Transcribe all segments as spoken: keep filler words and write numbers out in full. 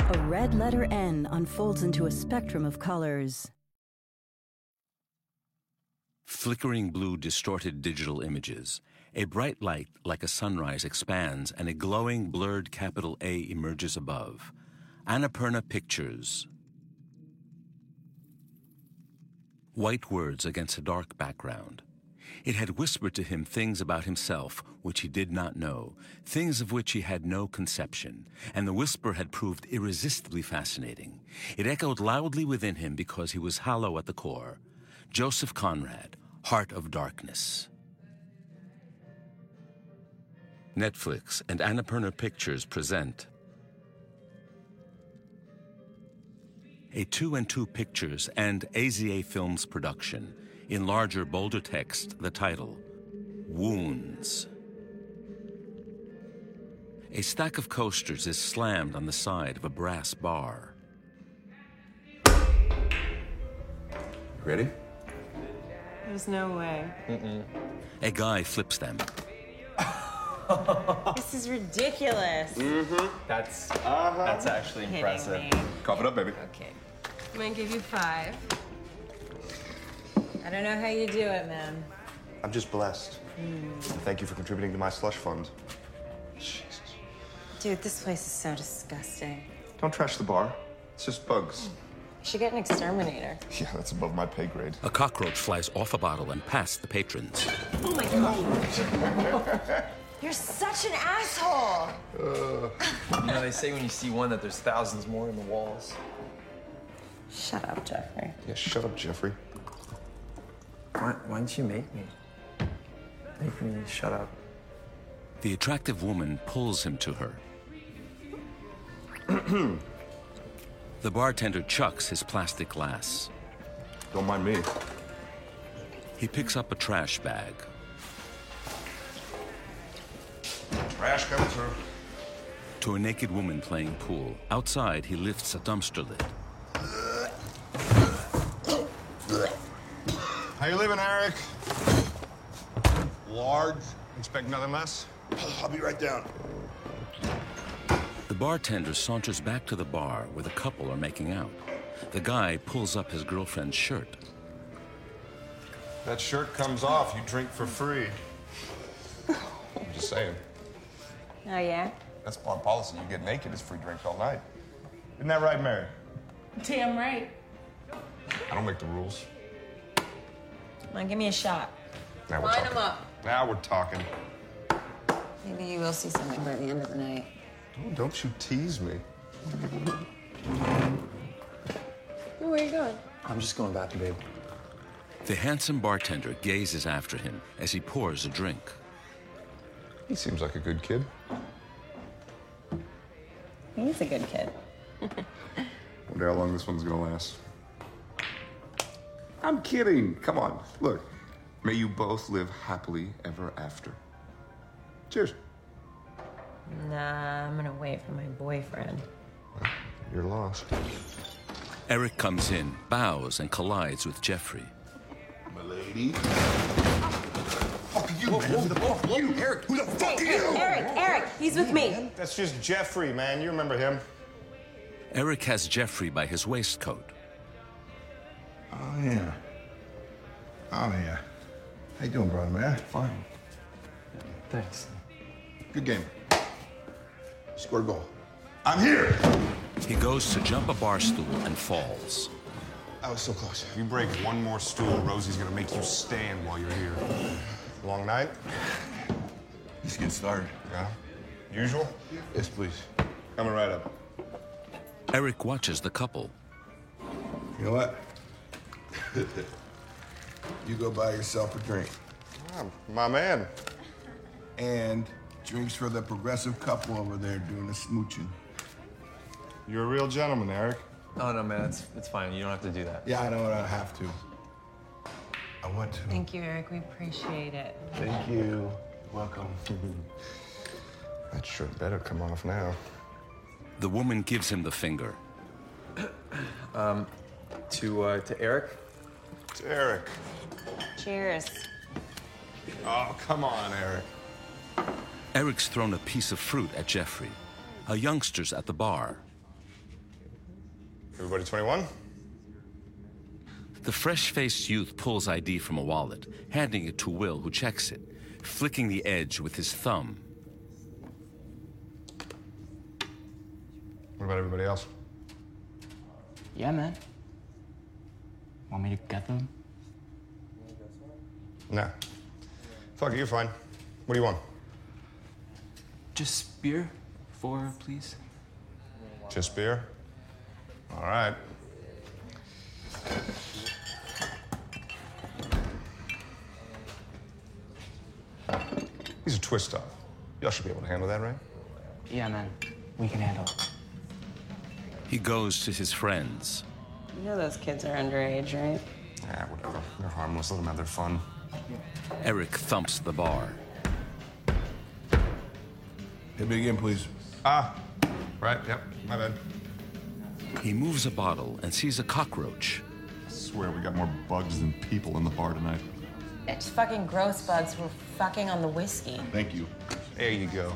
A red letter N unfolds into a spectrum of colors. Flickering blue distorted digital images. A bright light like a sunrise expands and a glowing blurred capital A emerges above. Annapurna Pictures. White words against a dark background. It had whispered to him things about himself which he did not know, things of which he had no conception, and the whisper had proved irresistibly fascinating. It echoed loudly within him because he was hollow at the core. Joseph Conrad, Heart of Darkness. Netflix and Annapurna Pictures present a Two and Two Pictures and A Z A Films production. In larger, bolder text, the title, Wounds. A stack of coasters is slammed on the side of a brass bar. Ready? There's no way. Mm-mm. A guy flips them. This is ridiculous. Mm-hmm. That's uh-huh. That's actually Kidding impressive. me. Cough it up, baby. Okay. I'm gonna give you five. I don't know how you do it, man. I'm just blessed. Mm. Thank you for contributing to my slush fund. Jesus. Dude, this place is so disgusting. Don't trash the bar. It's just bugs. You should get an exterminator. Yeah, that's above my pay grade. A cockroach flies off a bottle and past the patrons. Oh my god. You're such an asshole. Uh. You know, they say when you see one that there's thousands more in the walls. Shut up, Jeffrey. Yeah, shut up, Jeffrey. Why, why didn't you make me? Make me shut up. The attractive woman pulls him to her. The bartender chucks his plastic glass. Don't mind me. He picks up a trash bag. Trash coming through. To a naked woman playing pool. Outside, he lifts a dumpster lid. How you living, Eric? Large. Expect nothing less? I'll be right down. The bartender saunters back to the bar where the couple are making out. The guy pulls up his girlfriend's shirt. That shirt comes off, you drink for free. I'm just saying. Oh, yeah? That's bar policy. You get naked, it's free drinks all night. Isn't that right, Mary? Damn right. I don't make the rules. Come on, give me a shot. Now we're Line talking. them up. Now we're talking. Maybe you will see something by the end of the night. Oh, don't you tease me. Where are you going? I'm just going back to babe. The handsome bartender gazes after him as he pours a drink. He seems like a good kid. He's a good kid. Wonder how long this one's gonna last. I'm kidding. Come on. Look. May you both live happily ever after. Cheers. Nah, I'm gonna wait for my boyfriend. Well, you're lost. Eric comes in, bows, and collides with Jeffrey. My lady. Fuck you, man. Who the fuck are you? Eric, who the fuck are you? Eric, Eric, he's with me. That's just Jeffrey, man. You remember him. Eric has Jeffrey by his waistcoat. Oh, yeah. Oh, yeah. How you doing, brother, man? Fine. Thanks. Good game. Scored a goal. I'm here! He goes to jump a bar stool and falls. I was so close. If you break one more stool, Rosie's gonna make you stand while you're here. Long night? Just getting started. Yeah? Usual? Yes, please. Coming right up. Eric watches the couple. You know what? You go buy yourself a drink. Ah, my man. And drinks for the progressive couple over there doing the smooching. You're a real gentleman, Eric. Oh, no, man, it's, it's fine. You don't have to do that. Yeah, I know what I have to. I want to. Thank you, Eric. We appreciate it. Thank you. Welcome. That shirt better come off now. The woman gives him the finger. um, to, uh, to Eric? It's Eric. Cheers. Oh, come on, Eric. Eric's thrown a piece of fruit at Jeffrey. A youngster's at the bar. Everybody twenty-one? The fresh-faced youth pulls I D from a wallet, handing it to Will, who checks it, flicking the edge with his thumb. What about everybody else? Yeah, man. Want me to get them? Nah. Fuck it, you're fine. What do you want? Just beer. Four, please. Just beer? All right. These are twist off. Y'all should be able to handle that, right? Yeah, man. We can handle it. He goes to his friends. You know those kids are underage, right? Yeah, whatever. They're harmless. Let them have their fun. Eric thumps the bar. Hit me again, please. Ah, right. Yep. My bad. He moves a bottle and sees a cockroach. I swear we got more bugs than people in the bar tonight. It's fucking gross bugs who are fucking on the whiskey. Thank you. There you go.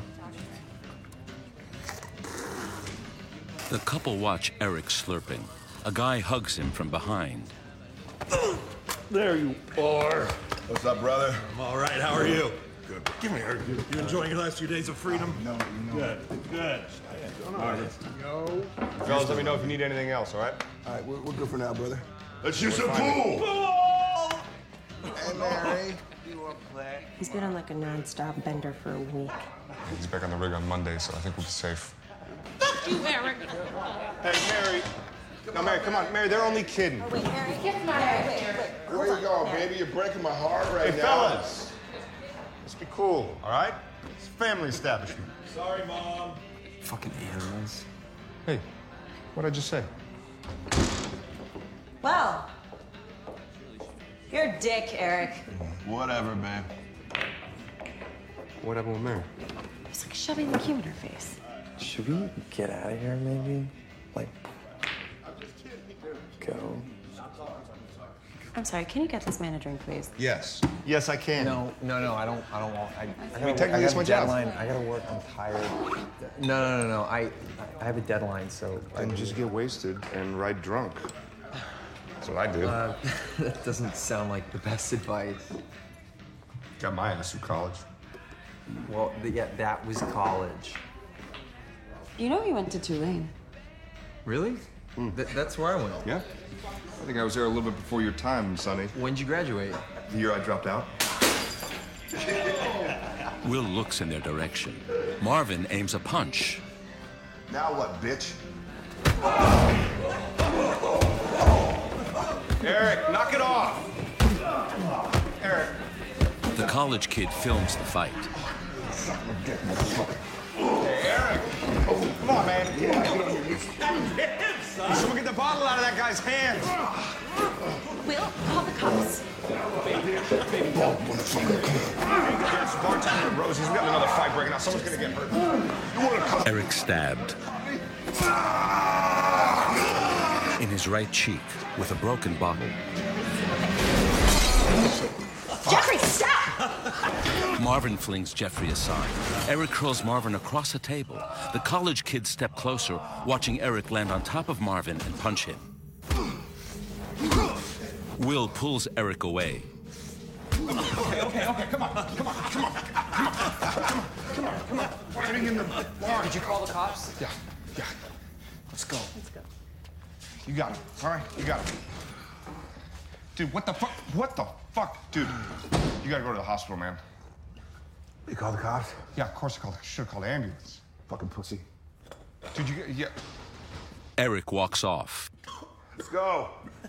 The couple watch Eric slurping. A guy hugs him from behind. There you are. What's up, brother? I'm all right. How are you? Good. Give me her. You enjoying your last few days of freedom? No, no. Good. Good. All right, let's go. Fellas, let me know if you need anything else, all right? All right, we're, we're good for now, brother. Let's shoot some pool. Hey, Mary. He's been on like a non-stop bender for a week. He's back on the rig on Monday, so I think we'll be safe. Fuck you, Eric. Hey, Mary. No, Mary, come on. Mary, they're only kidding. Oh, wait, Mary. Mary, wait, wait. Where you going, baby? You're breaking my heart right Hey, now. fellas. Let's be cool, all right? It's a family establishment. Sorry, Mom. Fucking animals. Hey, what'd I just say? Well, you're a dick, Eric. Whatever, babe. What happened with Mary? It's like shoving the cube in her face. Should we get out of here, maybe? Like, go? I'm sorry, can you get this man a drink, please? Yes. Yes, I can. No, no, no. I don't. I don't want. I, I, I mean, gotta, technically, I it's have my a job. deadline. I gotta work. I'm tired. No, no, no, no. I, I have a deadline, so. I Then just get wasted and ride drunk. That's what I did. Uh, that doesn't sound like the best advice. Got my ass through college. Well, th- yeah, that was college. You know he went to Tulane. Really? Th- that's where I went. Yeah? I think I was there a little bit before your time, Sonny. When'd you graduate? The year I dropped out. Will looks in their direction. Marvin aims a punch. Now what, bitch? Eric, knock it off! Eric. The college kid films the fight. Hey, Eric! Come on, man. Someone get the bottle out of that guy's hands. Will, call the cops. Yes, bartender Rosie's. We got another fight breaking out. Someone's gonna get hurt. You wanna come? Eric stabbed. In his right cheek with a broken bottle. Jeffrey, stop! Marvin flings Jeffrey aside. Eric hurls Marvin across a table. The college kids step closer, watching Eric land on top of Marvin and punch him. Will pulls Eric away. Okay, okay, okay. Come on, come on, come on, come on, come on, come on, come on. We're getting in the bar. Did you call the cops? Yeah, yeah. Let's go. Let's go. You got him. All right, you got him. Dude, what the fuck? What the fuck? Dude, you gotta go to the hospital, man. You call the cops? Yeah, of course I called. I should have called the ambulance. Fucking pussy. Dude, you yeah. Eric walks off. Let's go.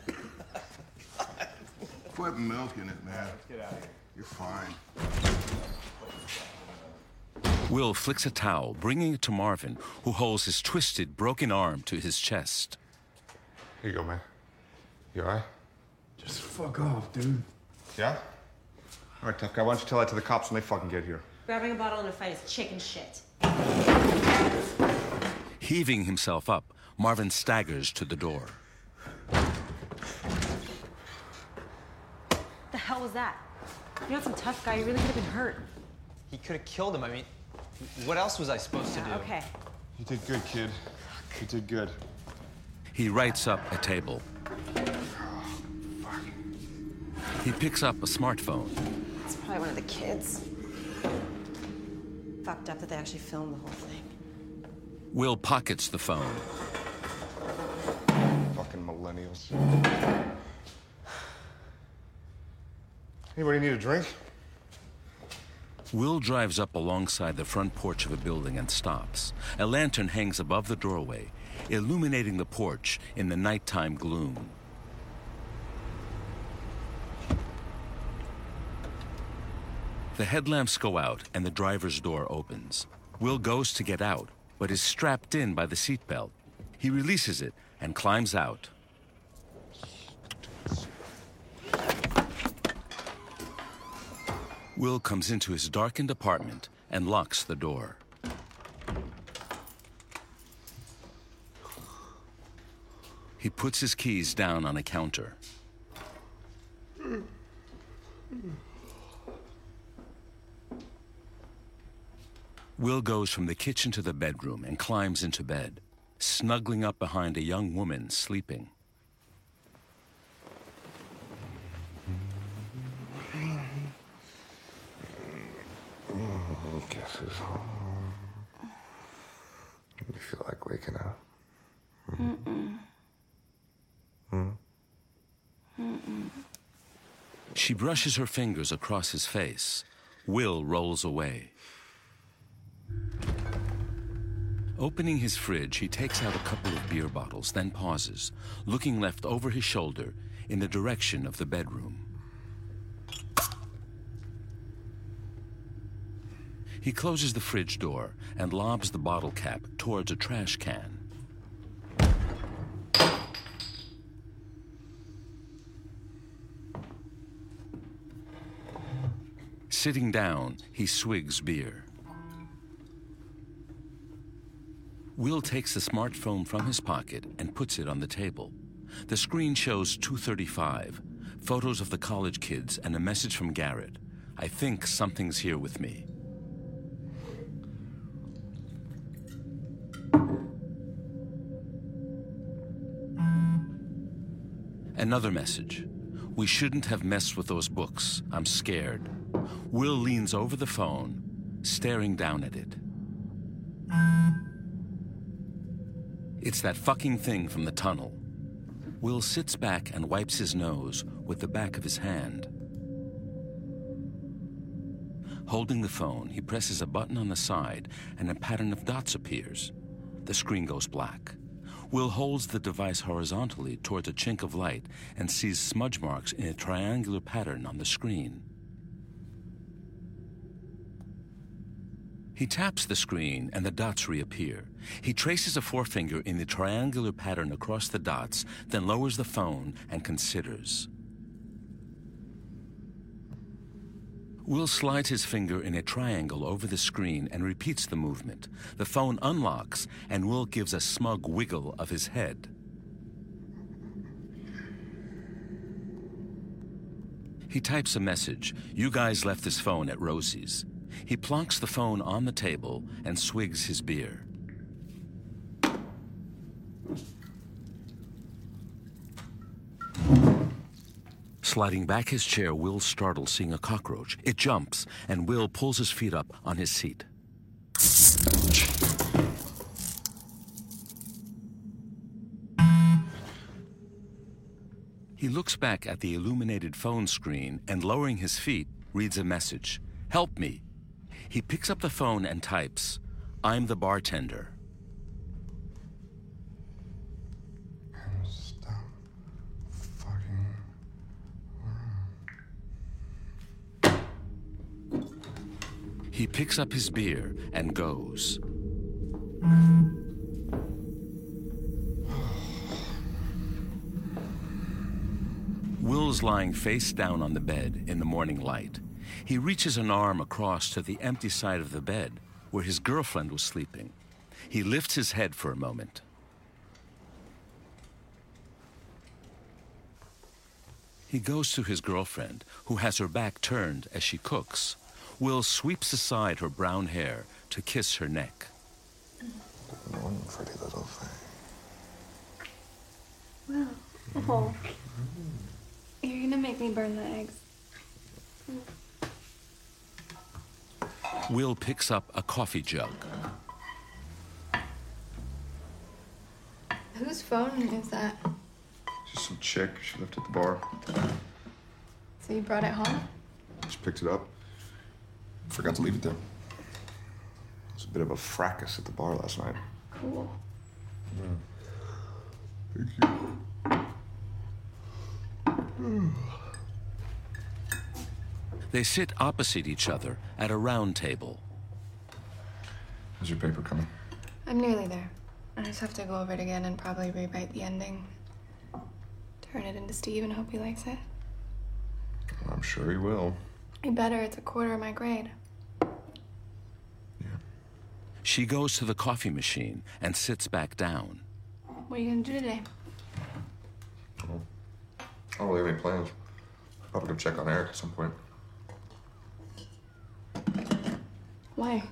Quit milking it, man. Get out of here. You're fine. Will flicks a towel, bringing it to Marvin, who holds his twisted, broken arm to his chest. Here you go, man. You all right? Just fuck off, dude. Yeah? All right, tough guy. Why don't you tell that to the cops when they fucking get here? Grabbing a bottle in a fight is chicken shit. Heaving himself up, Marvin staggers to the door. What the hell was that? You're not some tough guy. You really could have been hurt. He could have killed him. I mean, what else was I supposed to do? Okay. You did good, kid. You did good. He writes up a table. He picks up a smartphone. It's probably one of the kids. Fucked up that they actually filmed the whole thing. Will pockets the phone. Fucking millennials. Anybody need a drink? Will drives up alongside the front porch of a building and stops. A lantern hangs above the doorway, illuminating the porch in the nighttime gloom. The headlamps go out and the driver's door opens. Will goes to get out, but is strapped in by the seatbelt. He releases it and climbs out. Will comes into his darkened apartment and locks the door. He puts his keys down on a counter. Will goes from the kitchen to the bedroom and climbs into bed, snuggling up behind a young woman sleeping. Guess who's home? You feel like waking up? Mm-mm. Hmm? Mm-mm. She brushes her fingers across his face. Will rolls away. Opening his fridge, he takes out a couple of beer bottles, then pauses, looking left over his shoulder in the direction of the bedroom. He closes the fridge door and lobs the bottle cap towards a trash can. Sitting down, he swigs beer. Will takes the smartphone from his pocket and puts it on the table. The screen shows two thirty-five, photos of the college kids and a message from Garrett. I think something's here with me. Another message. We shouldn't have messed with those books. I'm scared. Will leans over the phone, staring down at it. It's that fucking thing from the tunnel. Will sits back and wipes his nose with the back of his hand. Holding the phone, he presses a button on the side and a pattern of dots appears. The screen goes black. Will holds the device horizontally towards a chink of light and sees smudge marks in a triangular pattern on the screen. He taps the screen and the dots reappear. He traces a forefinger in the triangular pattern across the dots, then lowers the phone and considers. Will slides his finger in a triangle over the screen and repeats the movement. The phone unlocks, and Will gives a smug wiggle of his head. He types a message. You guys left this phone at Rosie's. He plonks the phone on the table and swigs his beer. Sliding back his chair, Will startles seeing a cockroach. It jumps, and Will pulls his feet up on his seat. He looks back at the illuminated phone screen and, lowering his feet, reads a message. Help me. He picks up the phone and types, I'm the bartender. Stop fucking around. He picks up his beer and goes. Will's lying face down on the bed in the morning light. He reaches an arm across to the empty side of the bed where his girlfriend was sleeping. He lifts his head for a moment. He goes to his girlfriend, who has her back turned as she cooks. Will sweeps aside her brown hair to kiss her neck. One pretty little thing. No. You're gonna make me burn the eggs. Will picks up a coffee jug. Whose phone is that? Just some chick. She left at the bar. So you brought it home? Just picked it up. Forgot to leave it there. It was a bit of a fracas at the bar last night. Cool. Yeah. Thank you. They sit opposite each other at a round table. Is your paper coming? I'm nearly there. I just have to go over it again and probably rewrite the ending. Turn it into Steve and hope he likes it. I'm sure he will. You better. It's a quarter of my grade. Yeah. She goes to the coffee machine and sits back down. What are you gonna do today? Oh. I don't really have any plans. Probably go check on Eric at some point. Why?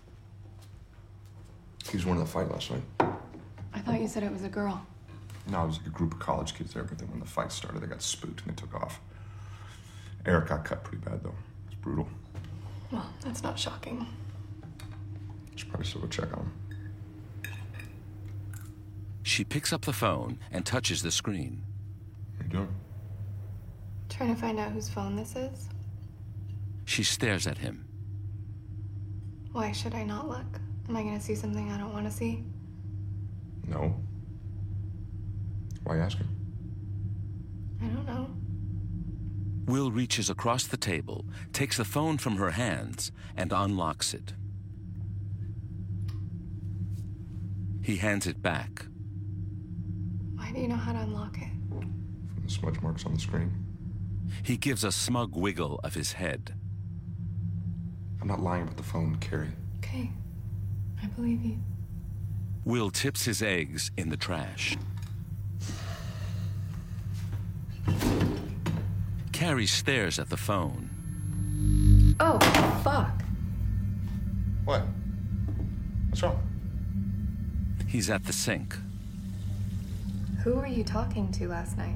He was one of the fight last night. I thought you said it was a girl. No, it was like a group of college kids there, but then when the fight started, they got spooked and they took off. Eric got cut pretty bad, though. It's brutal. Well, that's not shocking. Should probably still go check on him. She picks up the phone and touches the screen. What are you doing? Trying to find out whose phone this is. She stares at him. Why should I not look? Am I gonna see something I don't want to see? No. Why are you asking? I don't know. Will reaches across the table, takes the phone from her hands, and unlocks it. He hands it back. Why do you know how to unlock it? From the smudge marks on the screen. He gives a smug wiggle of his head. I'm not lying about the phone, Carrie. Okay. I believe you. Will tips his eggs in the trash. Carrie stares at the phone. Oh, fuck. What? What's wrong? He's at the sink. Who were you talking to last night?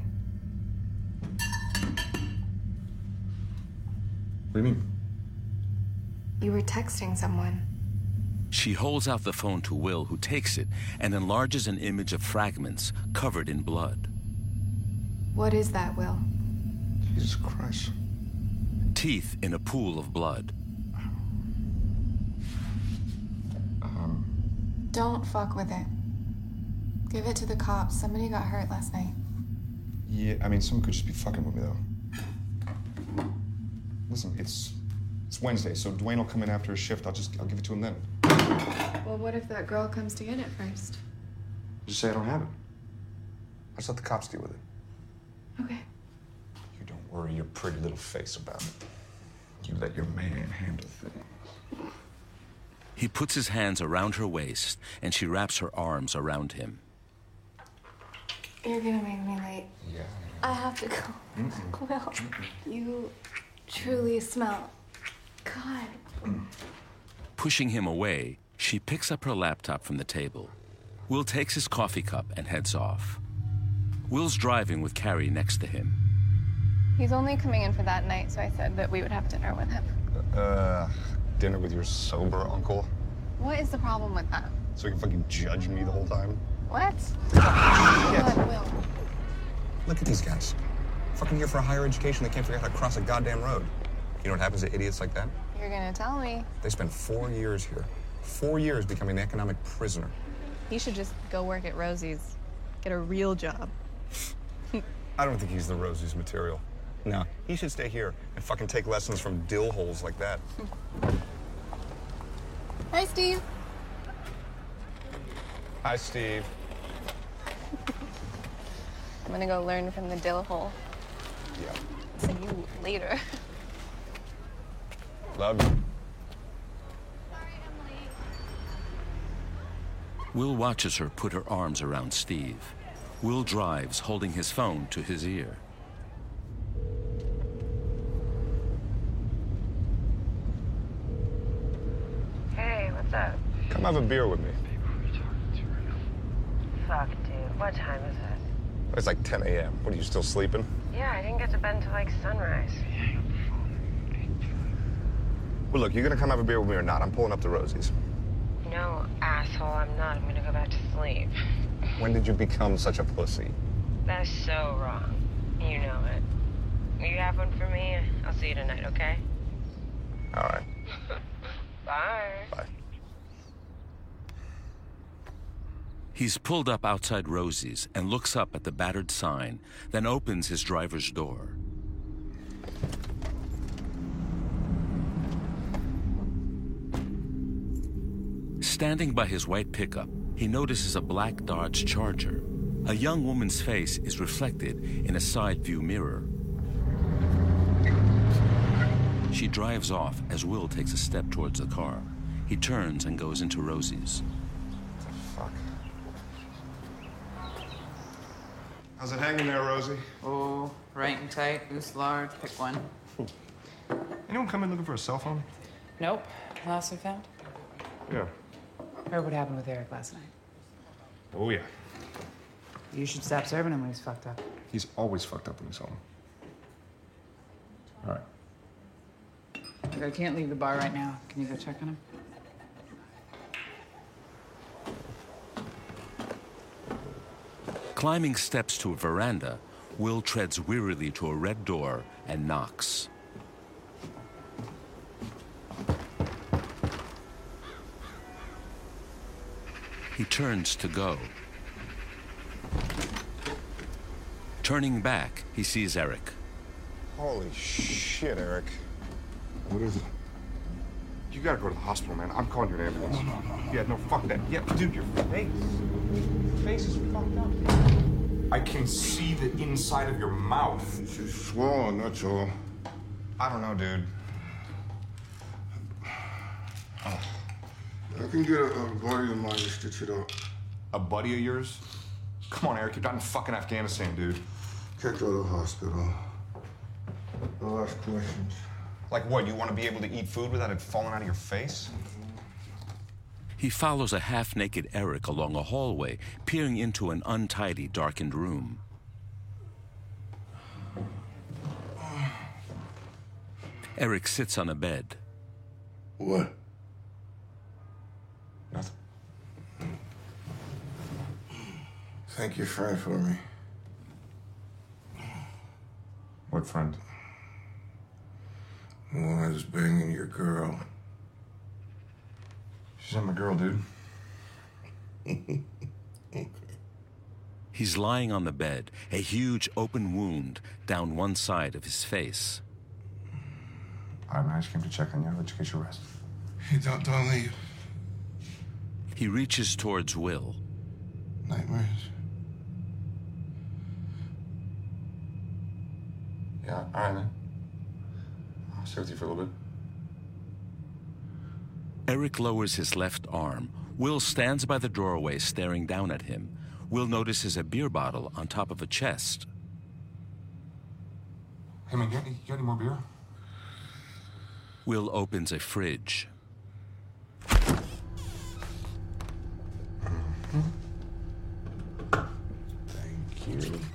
What do you mean? You were texting someone. She holds out the phone to Will, who takes it and enlarges an image of fragments covered in blood. What is that, Will? Jesus Christ. Teeth in a pool of blood. Um. Don't fuck with it. Give it to the cops. Somebody got hurt last night. Yeah, I mean, someone could just be fucking with me, though. Listen, it's it's Wednesday, so Dwayne will come in after his shift. I'll just I'll give it to him then. Well, what if that girl comes to get it first? Just say I don't have it. I'll just let the cops deal with it. Okay. You don't worry your pretty little face about it. You let your man handle things. He puts his hands around her waist, and she wraps her arms around him. You're gonna make me late. Yeah. I have to go. Mm-mm. Will, you truly smell. God. Pushing him away, she picks up her laptop from the table. Will takes his coffee cup and heads off. Will's driving with Carrie next to him. He's only coming in for that night, so I said that we would have dinner with him. Uh, dinner with your sober uncle? What is the problem with that? So you can fucking judge me the whole time? What? Shit. Will. Look at these guys. Fucking here for a higher education, they can't figure out how to cross a goddamn road. You know what happens to idiots like that? You're gonna tell me. They spend four years here. Four years becoming an economic prisoner. He should just go work at Rosie's. Get a real job. I don't think he's the Rosie's material. No, he should stay here and fucking take lessons from dill holes like that. Hi, Steve. Hi, Steve. I'm gonna go learn from the dill hole. Yeah. See you later. Love you. Will watches her put her arms around Steve. Will drives, holding his phone to his ear. Hey, what's up? Come have a beer with me. Fuck, dude. What time is it? It's like ten A M What, are you still sleeping? Yeah, I didn't get to bed until like sunrise. Well, look, you gonna come have a beer with me or not? I'm pulling up to Rosie's. No, asshole, I'm not. I'm gonna go back to sleep. When did you become such a pussy? That's so wrong. You know it. You have one for me? I'll see you tonight, okay? All right. Bye. Bye. He's pulled up outside Rosie's and looks up at the battered sign, then opens his driver's door. Standing by his white pickup, he notices a black Dodge Charger. A young woman's face is reflected in a side view mirror. She drives off as Will takes a step towards the car. He turns and goes into Rosie's. Fuck. How's it hanging there, Rosie? Oh, right and tight, loose, large, pick one. Anyone come in looking for a cell phone? Nope. Last we found? Yeah. Heard what happened with Eric last night. Oh, yeah. You should stop serving him when he's fucked up. He's always fucked up when he's home. All right. Look, I can't leave the bar right now. Can you go check on him? Climbing steps to a veranda, Will treads wearily to a red door and knocks. He turns to go. Turning back, he sees Eric. Holy shit, Eric. What is it? You gotta go to the hospital, man. I'm calling you an ambulance. No, no, no. Yeah, no, fuck that. Yeah, dude, your face. Your face is fucked up, dude. I can see the inside of your mouth. It's just swollen, that's all. I don't know, dude. Oh. I can get a, a buddy of mine to stitch it up. A buddy of yours? Come on, Eric, you're not in fucking Afghanistan, dude. Can't go to the hospital. No last questions. Like what, you want to be able to eat food without it falling out of your face? He follows a half-naked Eric along a hallway, peering into an untidy, darkened room. Eric sits on a bed. What? Nothing. Thank your friend for me. What friend? The one I was banging your girl. She's not my girl, dude. Okay. He's lying on the bed, a huge open wound down one side of his face. All right, man, I just came to check on you. I'll let you get your rest. Hey, don't, don't leave. He reaches towards Will. Nightmares? Yeah, all right, man. I'll stay with you for a little bit. Eric lowers his left arm. Will stands by the doorway staring down at him. Will notices a beer bottle on top of a chest. Hey, man, you got any, you got any more beer? Will opens a fridge. Thank you.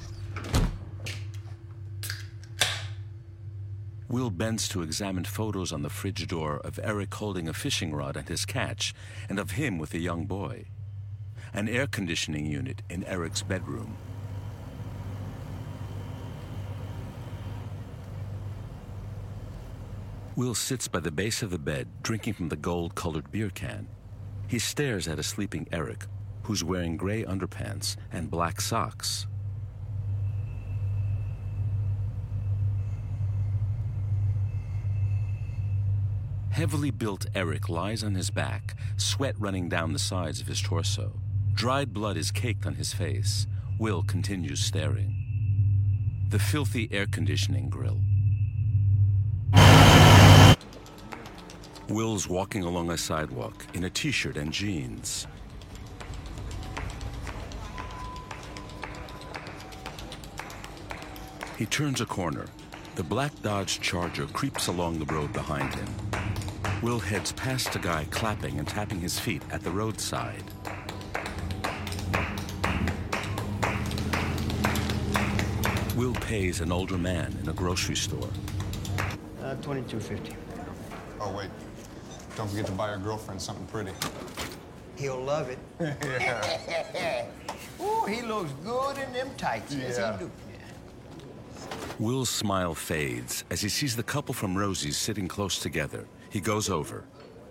Will bends to examine photos on the fridge door of Eric holding a fishing rod and his catch, and of him with a young boy. An air conditioning unit in Eric's bedroom. Will sits by the base of the bed, drinking from the gold-colored beer can. He stares at a sleeping Eric, who's wearing gray underpants and black socks. Heavily built Eric lies on his back, sweat running down the sides of his torso. Dried blood is caked on his face. Will continues staring. The filthy air conditioning grill. Will's walking along a sidewalk in a t-shirt and jeans. He turns a corner. The black Dodge Charger creeps along the road behind him. Will heads past a guy clapping and tapping his feet at the roadside. pays an older man in a grocery store. Uh, twenty-two fifty. Oh, wait. Don't forget to buy your girlfriend something pretty. He'll love it. Yeah. Ooh, he looks good in them tights. Yes, Yeah. he do. Will's smile fades as he sees the couple from Rosie's sitting close together. He goes over.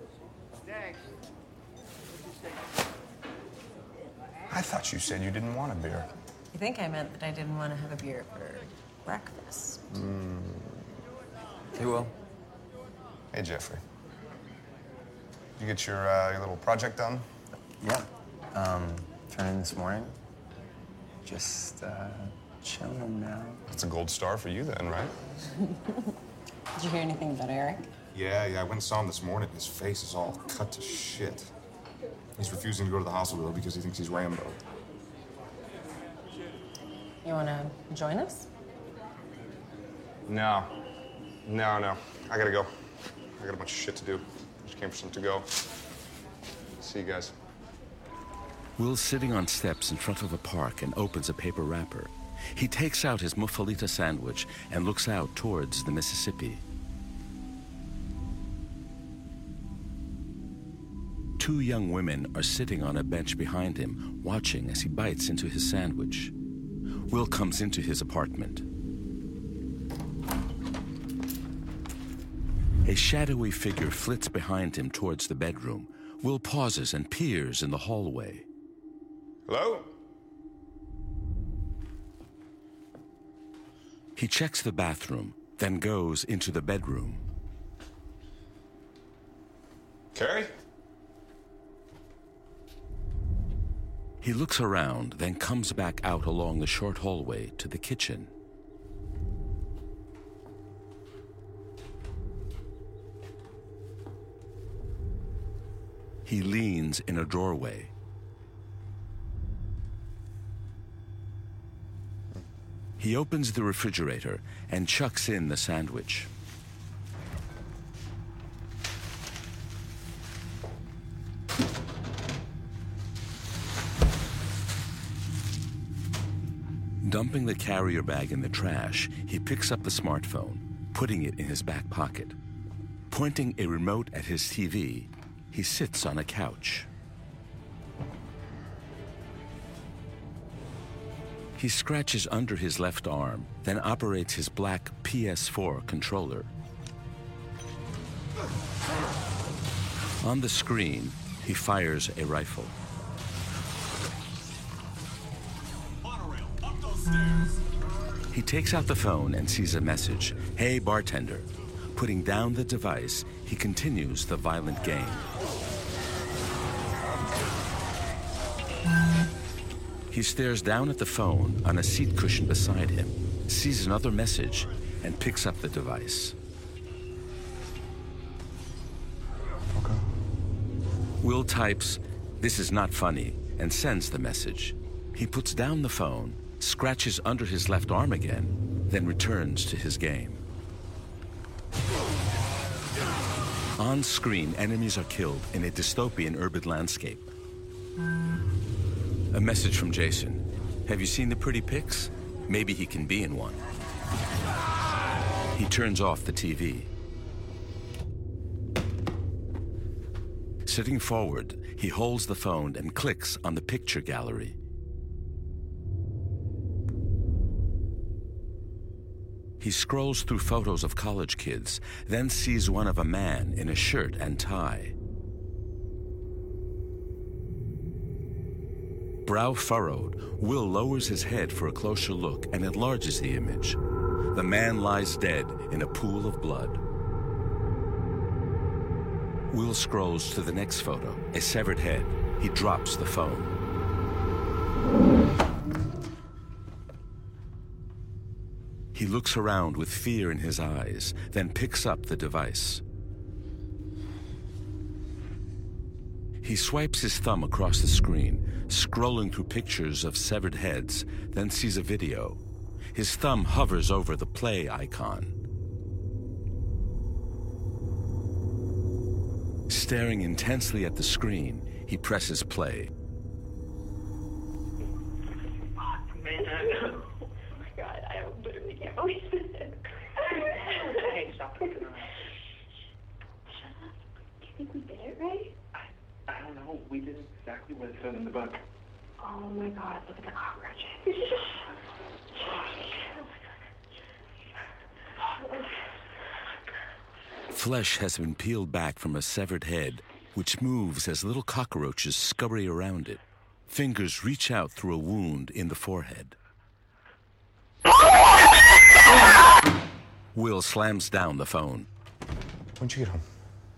I thought you said you didn't want a beer. You think I meant that I didn't want to have a beer for breakfast? Mm. Hey, Will. Hey, Jeffrey. You get your, uh, your little project done? Yeah. Um, turned in this morning. Just, uh, chilling now. That's a gold star for you then, right? Did you hear anything about Eric? Yeah, yeah, I went and saw him this morning. His face is all cut to shit. He's refusing to go to the hospital because he thinks he's Rambo. You want to join us? No. No, no. I gotta go. I got a bunch of shit to do. Just came for some to go. See you guys. Will's sitting on steps in front of a park and opens a paper wrapper. He takes out his muffalita sandwich and looks out towards the Mississippi. Two young women are sitting on a bench behind him, watching as he bites into his sandwich. Will comes into his apartment. A shadowy figure flits behind him towards the bedroom. Will pauses and peers in the hallway. Hello? He checks the bathroom, then goes into the bedroom. Carrie? He looks around, then comes back out along the short hallway to the kitchen. He leans in a doorway. He opens the refrigerator and chucks in the sandwich. Dumping the carrier bag in the trash, he picks up the smartphone, putting it in his back pocket. Pointing a remote at his T V, he sits on a couch. He scratches under his left arm, then operates his black P S four controller. On the screen, he fires a rifle. He takes out the phone and sees a message. Hey, bartender. Putting down the device, he continues the violent game. He stares down at the phone on a seat cushion beside him, sees another message, and picks up the device. Okay. Will types, "This is not funny," and sends the message. He puts down the phone, scratches under his left arm again, then returns to his game. On screen, enemies are killed in a dystopian urban landscape. A message from Jason. Have you seen the pretty pics? Maybe he can be in one. He turns off the T V. Sitting forward, he holds the phone and clicks on the picture gallery. He scrolls through photos of college kids, then sees one of a man in a shirt and tie. Brow furrowed, Will lowers his head for a closer look and enlarges the image. The man lies dead in a pool of blood. Will scrolls to the next photo, a severed head. He drops the phone. He looks around with fear in his eyes, then picks up the device. He swipes his thumb across the screen, scrolling through pictures of severed heads, then sees a video. His thumb hovers over the play icon. Staring intensely at the screen, he presses play. Man, oh my God, I literally With that in the book. Oh my god, look at the cockroaches. Flesh has been peeled back from a severed head, which moves as little cockroaches scurry around it. Fingers reach out through a wound in the forehead. Will slams down the phone. When'd you get home?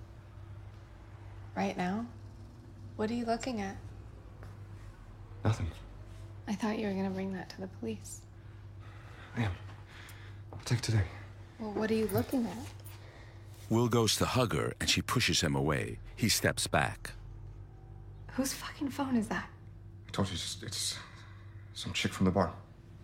Right now? What are you looking at? Nothing. I thought you were gonna bring that to the police. I am. I'll take today. Well, what are you looking at? Will goes to hug her, and she pushes him away. He steps back. Whose fucking phone is that? I told you, it's, it's some chick from the bar.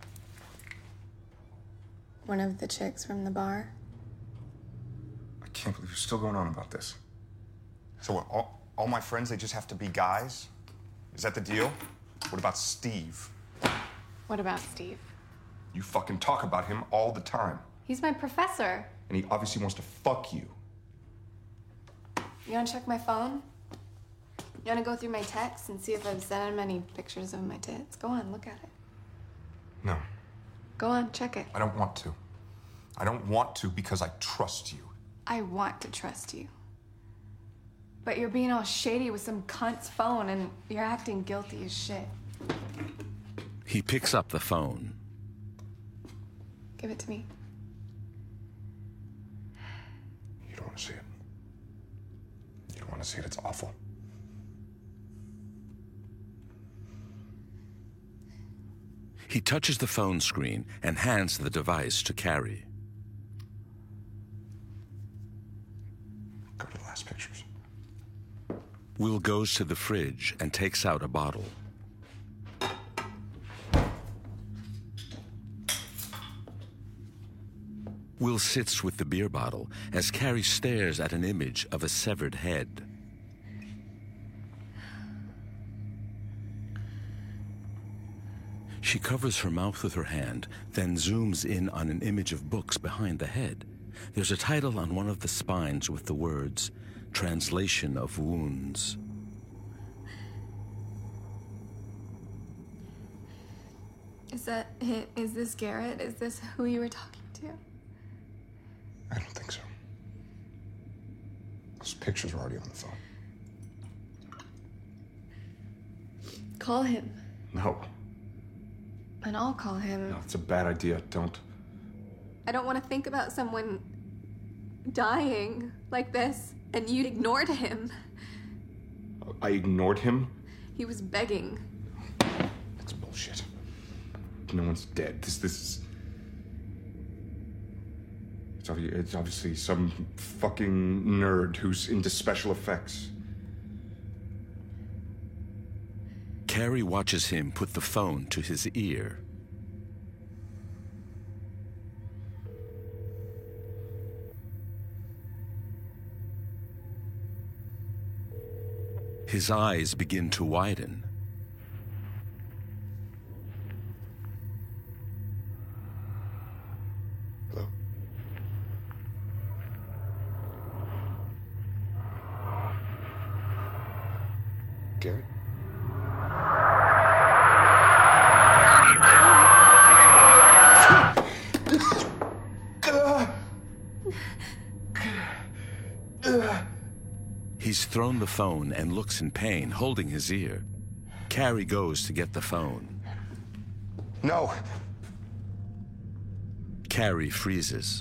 One of the chicks from the bar? I can't believe you're still going on about this. So what, all, all my friends, they just have to be guys? Is that the deal? What about Steve? What about Steve? You fucking talk about him all the time. He's my professor. And he obviously wants to fuck you. You wanna check my phone? You wanna go through my texts and see if I've sent him any pictures of my tits? Go on, look at it. No. Go on, check it. I don't want to. I don't want to because I trust you. I want to trust you. But you're being all shady with some cunt's phone and you're acting guilty as shit. He picks up the phone. Give it to me. You don't want to see it. You don't want to see it. It's awful. He touches the phone screen and hands the device to Carrie. Go to the last pictures. Will goes to the fridge and takes out a bottle. Will sits with the beer bottle as Carrie stares at an image of a severed head. She covers her mouth with her hand, then zooms in on an image of books behind the head. There's a title on one of the spines with the words, Translation of Wounds. Is that it? Is this Garrett? Is this who you were talking to? I don't think so. Those pictures are already on the phone. Call him. No. And I'll call him. No, it's a bad idea. Don't. I don't want to think about someone dying like this, and you ignored him. I ignored him? He was begging. That's bullshit. No one's dead. This, this is... It's, obvi it's obviously some fucking nerd who's into special effects. Carrie watches him put the phone to his ear. His eyes begin to widen. Hello? Garrett? He's thrown the phone and looks in pain, holding his ear. Carrie goes to get the phone. No! Carrie freezes.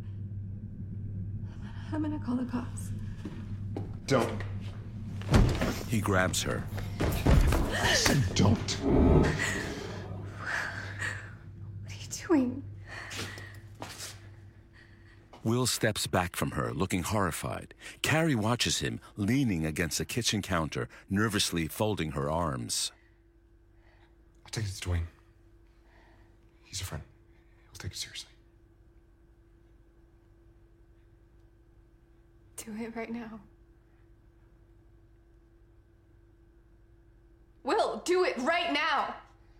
I'm gonna call the cops. Don't. He grabs her. I said don't. What are you doing? Will steps back from her, looking horrified. Carrie watches him, leaning against a kitchen counter, nervously folding her arms. I'll take it to Dwayne. He's a friend. He'll take it seriously. Do it right now. Will, do it right now!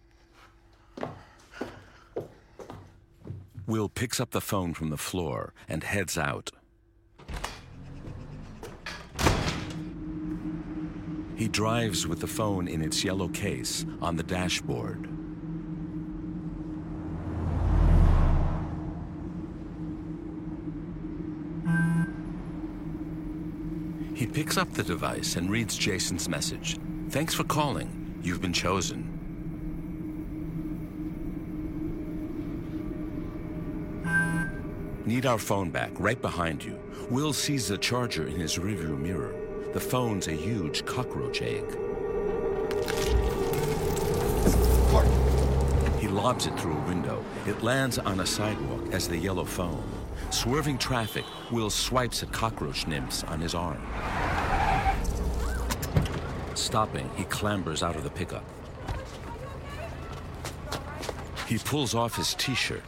Will picks up the phone from the floor and heads out. He drives with the phone in its yellow case on the dashboard. He picks up the device and reads Jason's message. "Thanks for calling. You've been chosen." "Need our phone back, right behind you." Will sees the charger in his rearview mirror. The phone's a huge cockroach egg. He lobs it through a window. It lands on a sidewalk as the yellow phone. Swerving traffic, Will swipes at cockroach nymphs on his arm. Stopping, he clambers out of the pickup. He pulls off his t-shirt.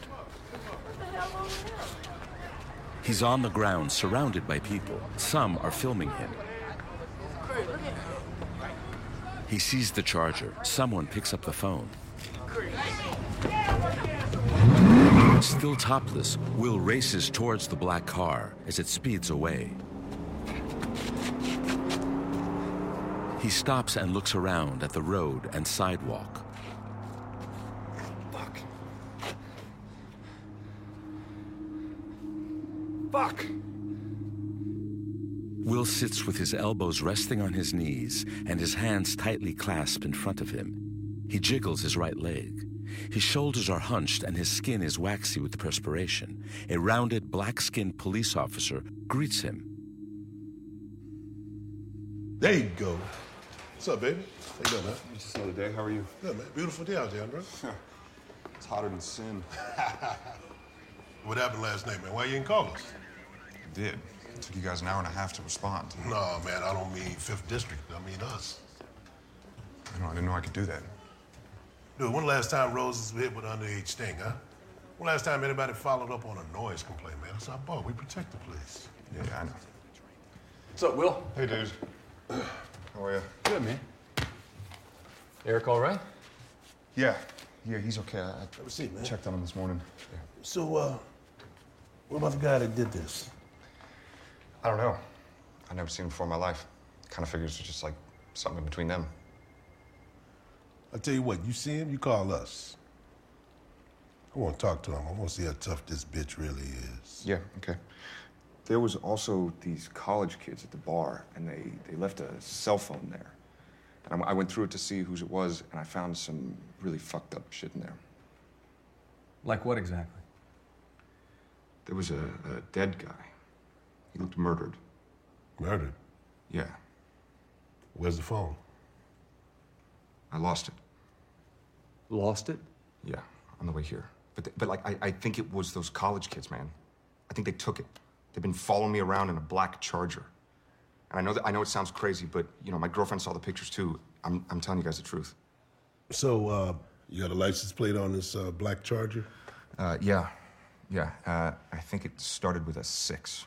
He's on the ground, surrounded by people. Some are filming him. He sees the charger. Someone picks up the phone. Still topless, Will races towards the black car as it speeds away. He stops and looks around at the road and sidewalk. Fuck. Fuck. Will sits with his elbows resting on his knees and his hands tightly clasped in front of him. He jiggles his right leg. His shoulders are hunched and his skin is waxy with perspiration. A rounded, black-skinned police officer greets him. There you go. What's up, baby? How you doing, man? Just another day. How are you? Good, man. Beautiful day out there, bro. It's hotter than sin. What happened last night, man? Why you didn't call us? I did. It took you guys an hour and a half to respond. No, man, I don't mean Fifth District. I mean us. I know, I didn't know I could do that. Dude, when the last time Roses was hit with an underage sting, huh? When the last time anybody followed up on a noise complaint, man? That's our boy. We protect the police. Yeah, yeah, I know. What's up, Will? Hey, dude. How are you? Good, man. Eric all right? Yeah. Yeah, he's okay. I, I Have a seat, man. checked on him this morning. Yeah. So, uh, what about the guy that did this? I don't know. I've never seen him before in my life. Kind of figures it's just like something between them. I tell you what, you see him, you call us. I want to talk to him. I want to see how tough this bitch really is. Yeah, okay. There was also these college kids at the bar, and they, they left a cell phone there. And I, I went through it to see whose it was, and I found some really fucked up shit in there. Like what exactly? There was a, a dead guy. He looked murdered. Murdered? Yeah. Where's the phone? I lost it. Lost it? Yeah, on the way here. But, th but like, I, I think it was those college kids, man. I think they took it. They've been following me around in a black Charger. And I know that I know it sounds crazy, but you know, my girlfriend saw the pictures too. I'm I'm telling you guys the truth. So, uh, you got a license plate on this uh, black Charger? Uh, yeah, yeah. Uh, I think it started with a six.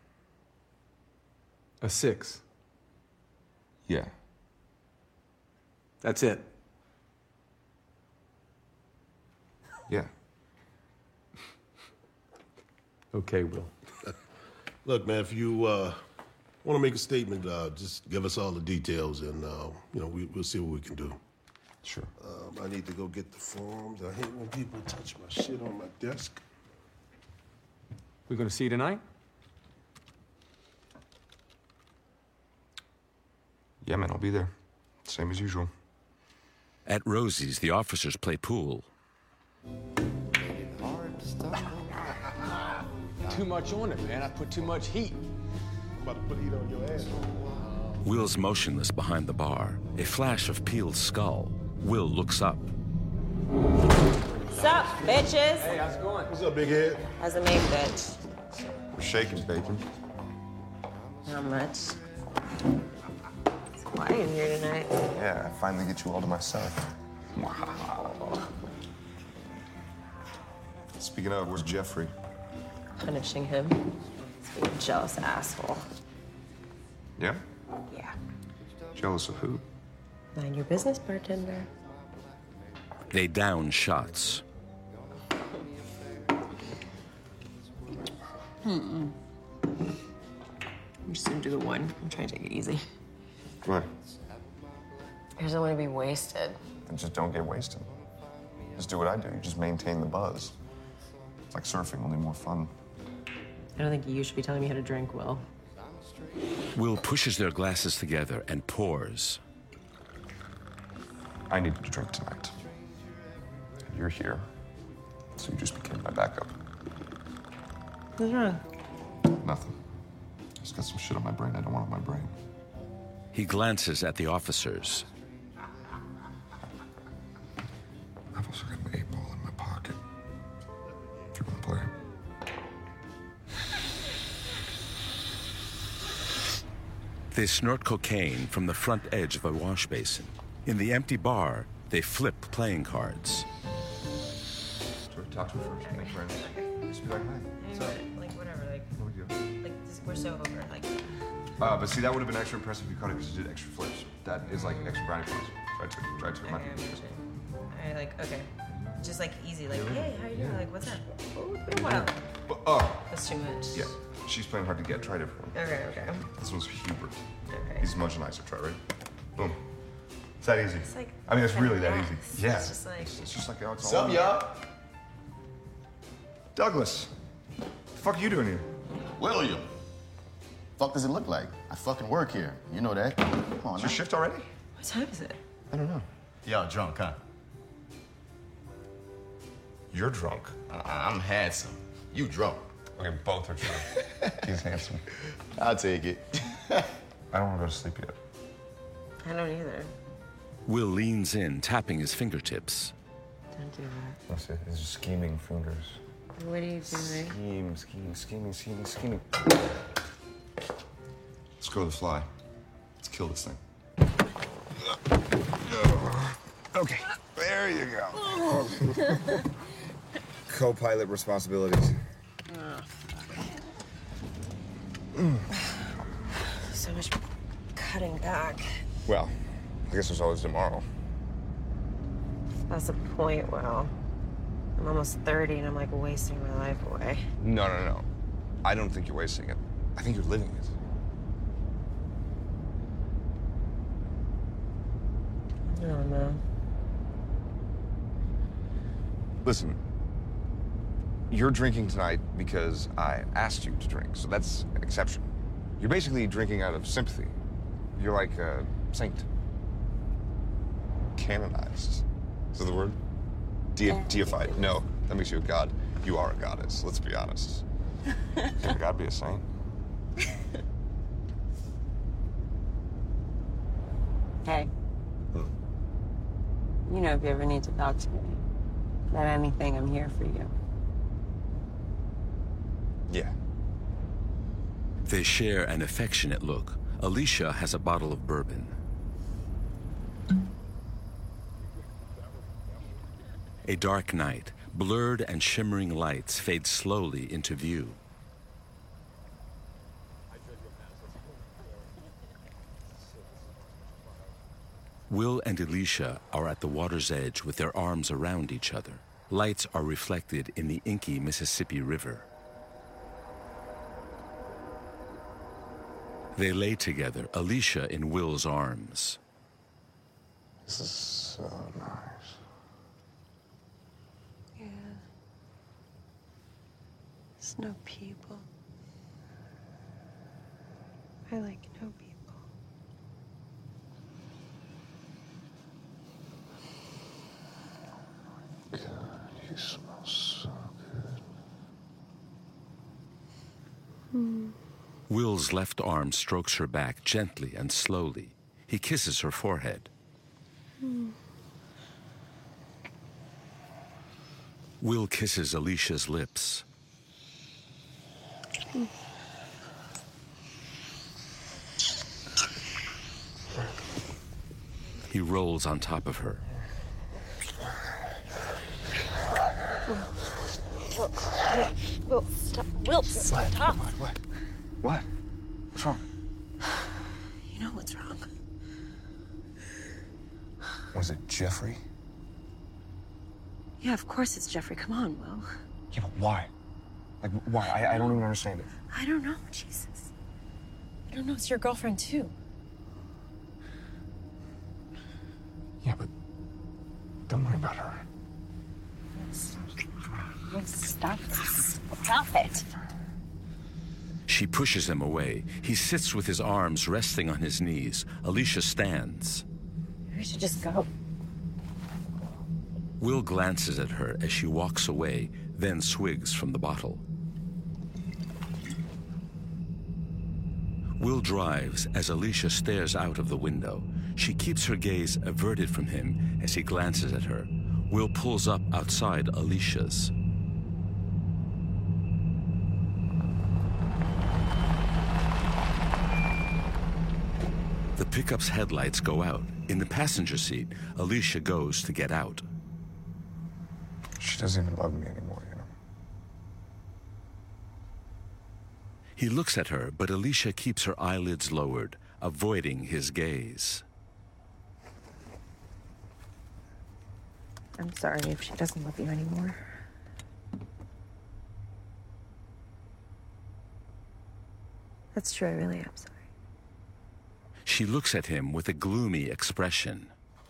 A six? Yeah. That's it? Yeah. Okay, Will. Look, man, if you uh, want to make a statement, uh, just give us all the details, and uh, you know we, we'll see what we can do. Sure. Um, I need to go get the forms. I hate when people touch my shit on my desk. We gonna see you tonight? Yeah, man, I'll be there. Same as usual. At Rosie's, the officers play pool. Too much on it, man. I put too much heat. I'm about to put heat on your ass. Will's motionless behind the bar. A flash of peeled skull. Will looks up. What's up, bitches? Hey, how's it going? What's up, big head? How's the main bitch? We're shaking, bacon. Not much. It's quiet in here tonight. Yeah, I finally get you all to myself. Wow. Speaking of, where's Jeffrey? Punishing him. He's being a jealous asshole. Yeah? Yeah. Jealous of who? Mind your business, bartender. They down shots. Hmm. I'm just gonna do the one. I'm trying to take it easy. What? I just don't want to be wasted. Then just don't get wasted. Just do what I do. You just maintain the buzz. It's like surfing, only more fun. I don't think you should be telling me how to drink, Will. Will pushes their glasses together and pours. I needed to drink tonight. You're here, so you just became my backup. What's wrong? Nothing. Just got some shit on my brain I don't want on my brain. He glances at the officers. I've also got an eight ball in my pocket. If you want to play. They snort cocaine from the front edge of a wash basin. In the empty bar, they flip playing cards. Sort of talk to her first, make friends. Just be like, hi. What's up? Like, whatever, like, What would you do? like, this, we're so over, like. Uh, but see, that would have been extra impressive if you caught it because you did extra flips. That is like extra brownie points. Try to, try to. Okay, I'm gonna I like, okay. Just like easy, like, hey, how you doing? Like, what's up? Oh, it's been a while. But, oh. That's too much. Yeah. She's playing hard to get. Try different one. Okay, okay. This one's Hubert. Okay. He's much nicer. Try, right? Boom. It's that easy. It's like I mean, it's really that relax. easy. Yeah. It's just like. It's, it's just like, oh, it's What's all. up, y'all? Douglas. The fuck are you doing here? William. Fuck does it look like? I fucking work here. You know that. Come on, Is your shift already? What time is it? I don't know. Y'all drunk, huh? You're drunk. I- I'm handsome. You drunk. Okay, both are drunk. He's handsome. I'll take it. I don't want to go to sleep yet. I don't either. Will leans in, tapping his fingertips. Don't do that. That's it. These are scheming fingers. What are you doing? Scheme, scheme, scheming, scheming, scheming. Let's go to the fly. Let's kill this thing. Okay, there you go. Co-pilot responsibilities. Oh, so much cutting back. Well, I guess there's always tomorrow. That's the point, Will. I'm almost thirty and I'm like wasting my life away. No, no, no. I don't think you're wasting it. I think you're living it. I don't know. Listen, you're drinking tonight because I asked you to drink, so that's an exception. You're basically drinking out of sympathy. You're like a saint. Canonized. Is that the word? De- deified. No, that makes you a god. You are a goddess, let's be honest. Can God be a saint? Hey. You know, if you ever need to talk to me about anything, I'm here for you. Yeah. They share an affectionate look. Alicia has a bottle of bourbon. A dark night, blurred and shimmering lights fade slowly into view. Will and Alicia are at the water's edge with their arms around each other. Lights are reflected in the inky Mississippi River. They lay together, Alicia in Will's arms. This is so nice. Yeah. There's no people. I like no people. God, you smell so good. Hmm. Will's left arm strokes her back gently and slowly. He kisses her forehead. Hmm. Will kisses Alicia's lips. Hmm. He rolls on top of her. Will, Will, stop. Will, stop. What? What? What's wrong? You know what's wrong. Was it Jeffrey? Yeah, of course it's Jeffrey. Come on, Will. Yeah, but why? Like, why? I, I don't even understand it. I don't know, Jesus. I don't know. It's your girlfriend, too. Yeah, but don't worry about her. Stop it. Stop it. She pushes him away. He sits with his arms resting on his knees. Alicia stands. We should just go. Will glances at her as she walks away, then swigs from the bottle. Will drives as Alicia stares out of the window. She keeps her gaze averted from him as he glances at her. Will pulls up outside Alicia's. The pickup's headlights go out. In the passenger seat, Alicia goes to get out. She doesn't even love me anymore, you know? He looks at her, but Alicia keeps her eyelids lowered, avoiding his gaze. I'm sorry if she doesn't love you anymore. That's true, I really am sorry. She looks at him with a gloomy expression.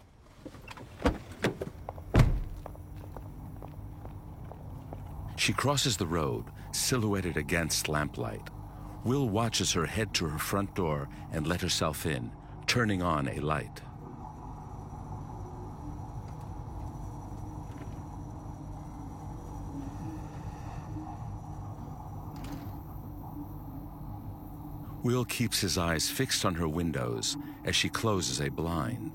She crosses the road, silhouetted against lamplight. Will watches her head to her front door and let herself in, turning on a light. Will keeps his eyes fixed on her windows as she closes a blind.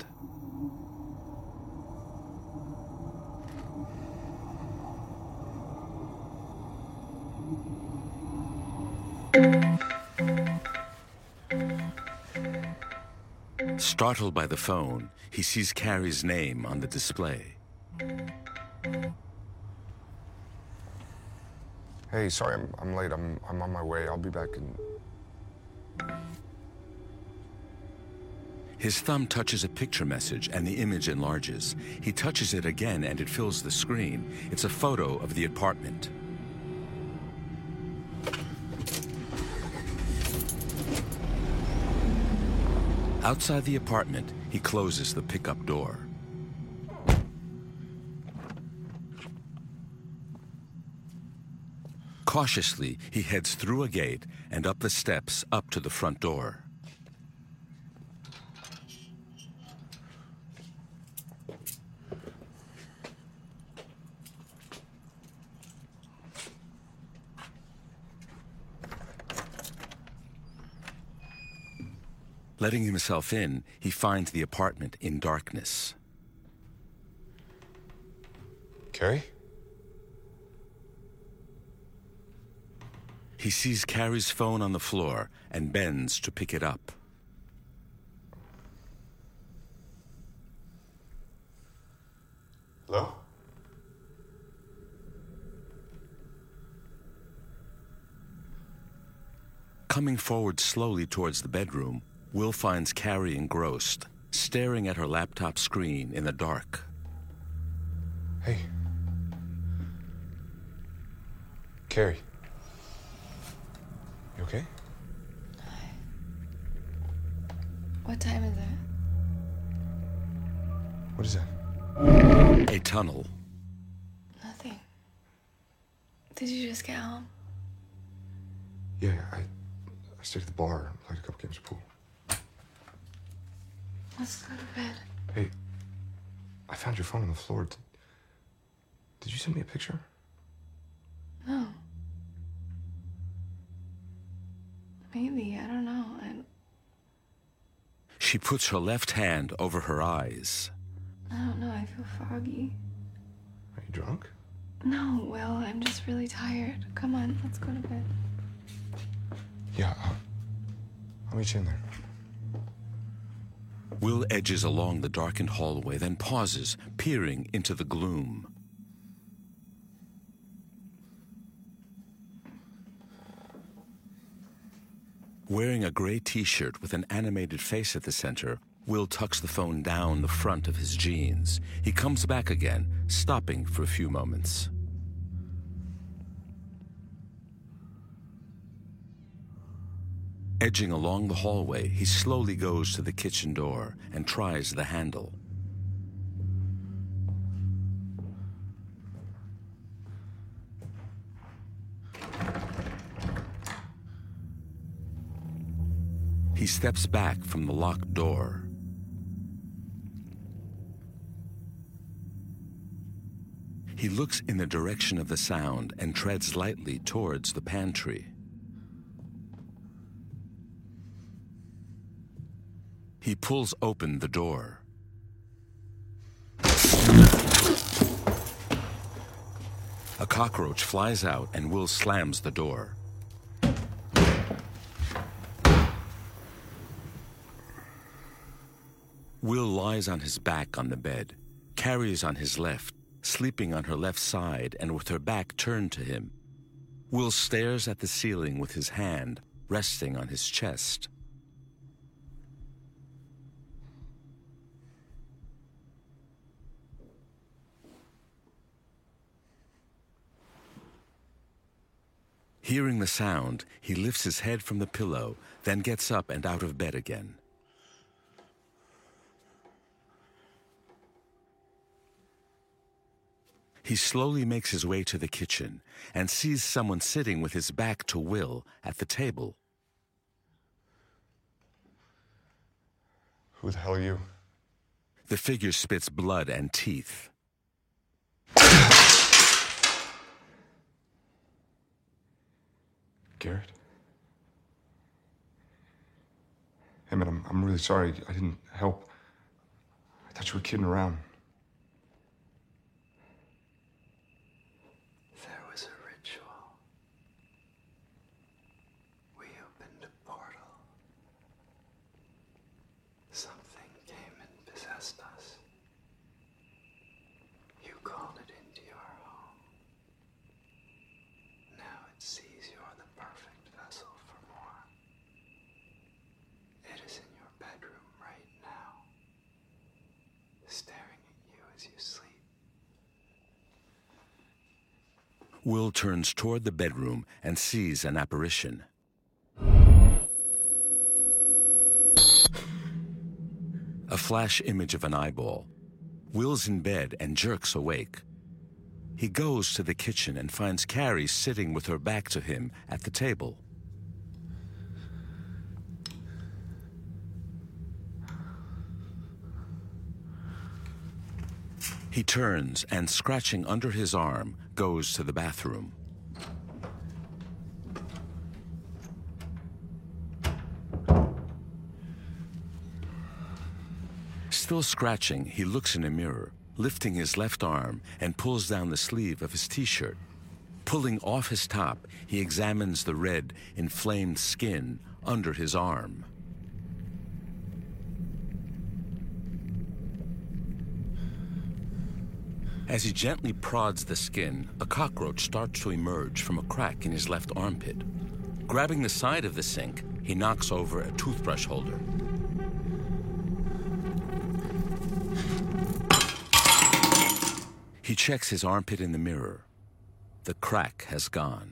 Startled by the phone, he sees Carrie's name on the display. Hey, sorry, I'm, I'm late. I'm, I'm on my way. I'll be back in... His thumb touches a picture message and the image enlarges. He touches it again and it fills the screen. It's a photo of the apartment. Outside the apartment, he closes the pickup door. Cautiously, he heads through a gate and up the steps up to the front door. Letting himself in, he finds the apartment in darkness. Carrie? He sees Carrie's phone on the floor and bends to pick it up. Hello? Coming forward slowly towards the bedroom, Will finds Carrie engrossed, staring at her laptop screen in the dark. Hey. Carrie. You okay? What time is it? What is that? A tunnel. Nothing. Did you just get home? Yeah, I, I stayed at the bar and played a couple games of pool. Let's go to bed. Hey, I found your phone on the floor. Did, did you send me a picture? No. Maybe, I don't know. I... She puts her left hand over her eyes. I don't know, I feel foggy. Are you drunk? No, Will, I'm just really tired. Come on, let's go to bed. Yeah, I'll, I'll meet you in there. Will edges along the darkened hallway, then pauses, peering into the gloom. Wearing a gray t-shirt with an animated face at the center, Will tucks the phone down the front of his jeans. He comes back again, stopping for a few moments. Edging along the hallway, he slowly goes to the kitchen door and tries the handle. steps back from the locked door. He looks in the direction of the sound and treads lightly towards the pantry. He pulls open the door. A cockroach flies out and Will slams the door. Will lies on his back on the bed. Carrie is on his left, sleeping on her left side and with her back turned to him. Will stares at the ceiling with his hand resting on his chest. Hearing the sound, he lifts his head from the pillow, then gets up and out of bed again. He slowly makes his way to the kitchen and sees someone sitting with his back to Will at the table. Who the hell are you? The figure spits blood and teeth. Garrett? Hey, man, I'm, I'm really sorry. I didn't help. I thought you were kidding around. There was a ritual. We opened a portal. Something came and possessed us. You called it into your home. Now it sees you're the perfect vessel for more. It is in your bedroom right now, staring at you as you sleep. Will turns toward the bedroom and sees an apparition. A flash image of an eyeball. Will's in bed and jerks awake. He goes to the kitchen and finds Carrie sitting with her back to him at the table. He turns and, scratching under his arm, goes to the bathroom. Still scratching, he looks in a mirror, lifting his left arm and pulls down the sleeve of his t-shirt. Pulling off his top, he examines the red, inflamed skin under his arm. As he gently prods the skin, a cockroach starts to emerge from a crack in his left armpit. Grabbing the side of the sink, he knocks over a toothbrush holder. He checks his armpit in the mirror. The crack has gone.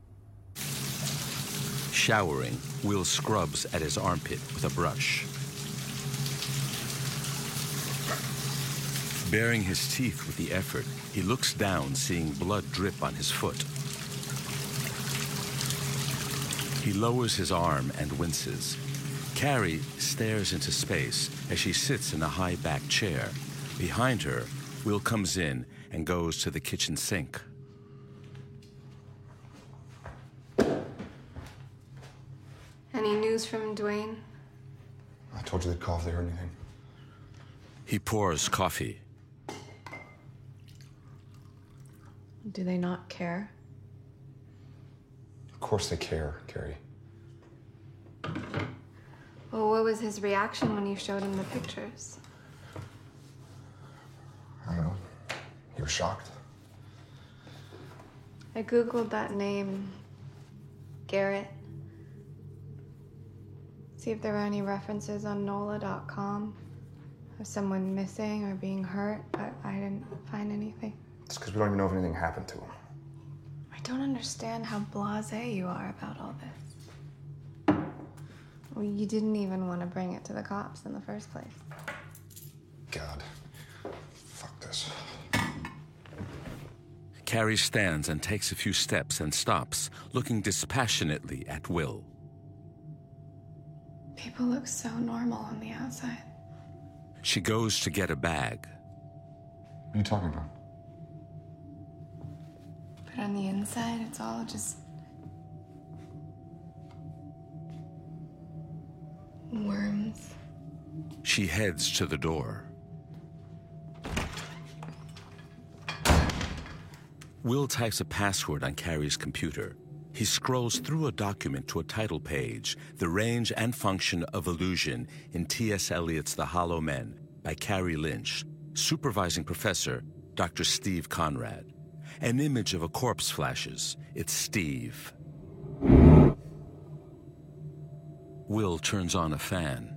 Showering, Will scrubs at his armpit with a brush. Baring his teeth with the effort, he looks down, seeing blood drip on his foot. He lowers his arm and winces. Carrie stares into space as she sits in a high-backed chair. Behind her, Will comes in and goes to the kitchen sink. Any news from Dwayne? I told you they'd call if they heard anything. He pours coffee. Do they not care? Of course they care, Carrie. Well, what was his reaction when you showed him the pictures? I don't know. He was shocked. I Googled that name, Garrett. See if there were any references on N O L A dot com of someone missing or being hurt, but I didn't find anything. It's because we don't even know if anything happened to him. I don't understand how blasé you are about all this. Well, you didn't even want to bring it to the cops in the first place. God. Fuck this. Carrie stands and takes a few steps and stops, looking dispassionately at Will. People look so normal on the outside. She goes to get a bag. What are you talking about? But on the inside, it's all just worms. She heads to the door. Will types a password on Carrie's computer. He scrolls through a document to a title page, The Range and Function of Illusion in T S Eliot's The Hollow Men by Carrie Lynch, supervising professor, Doctor Steve Conrad. An image of a corpse flashes. It's Steve. Will turns on a fan.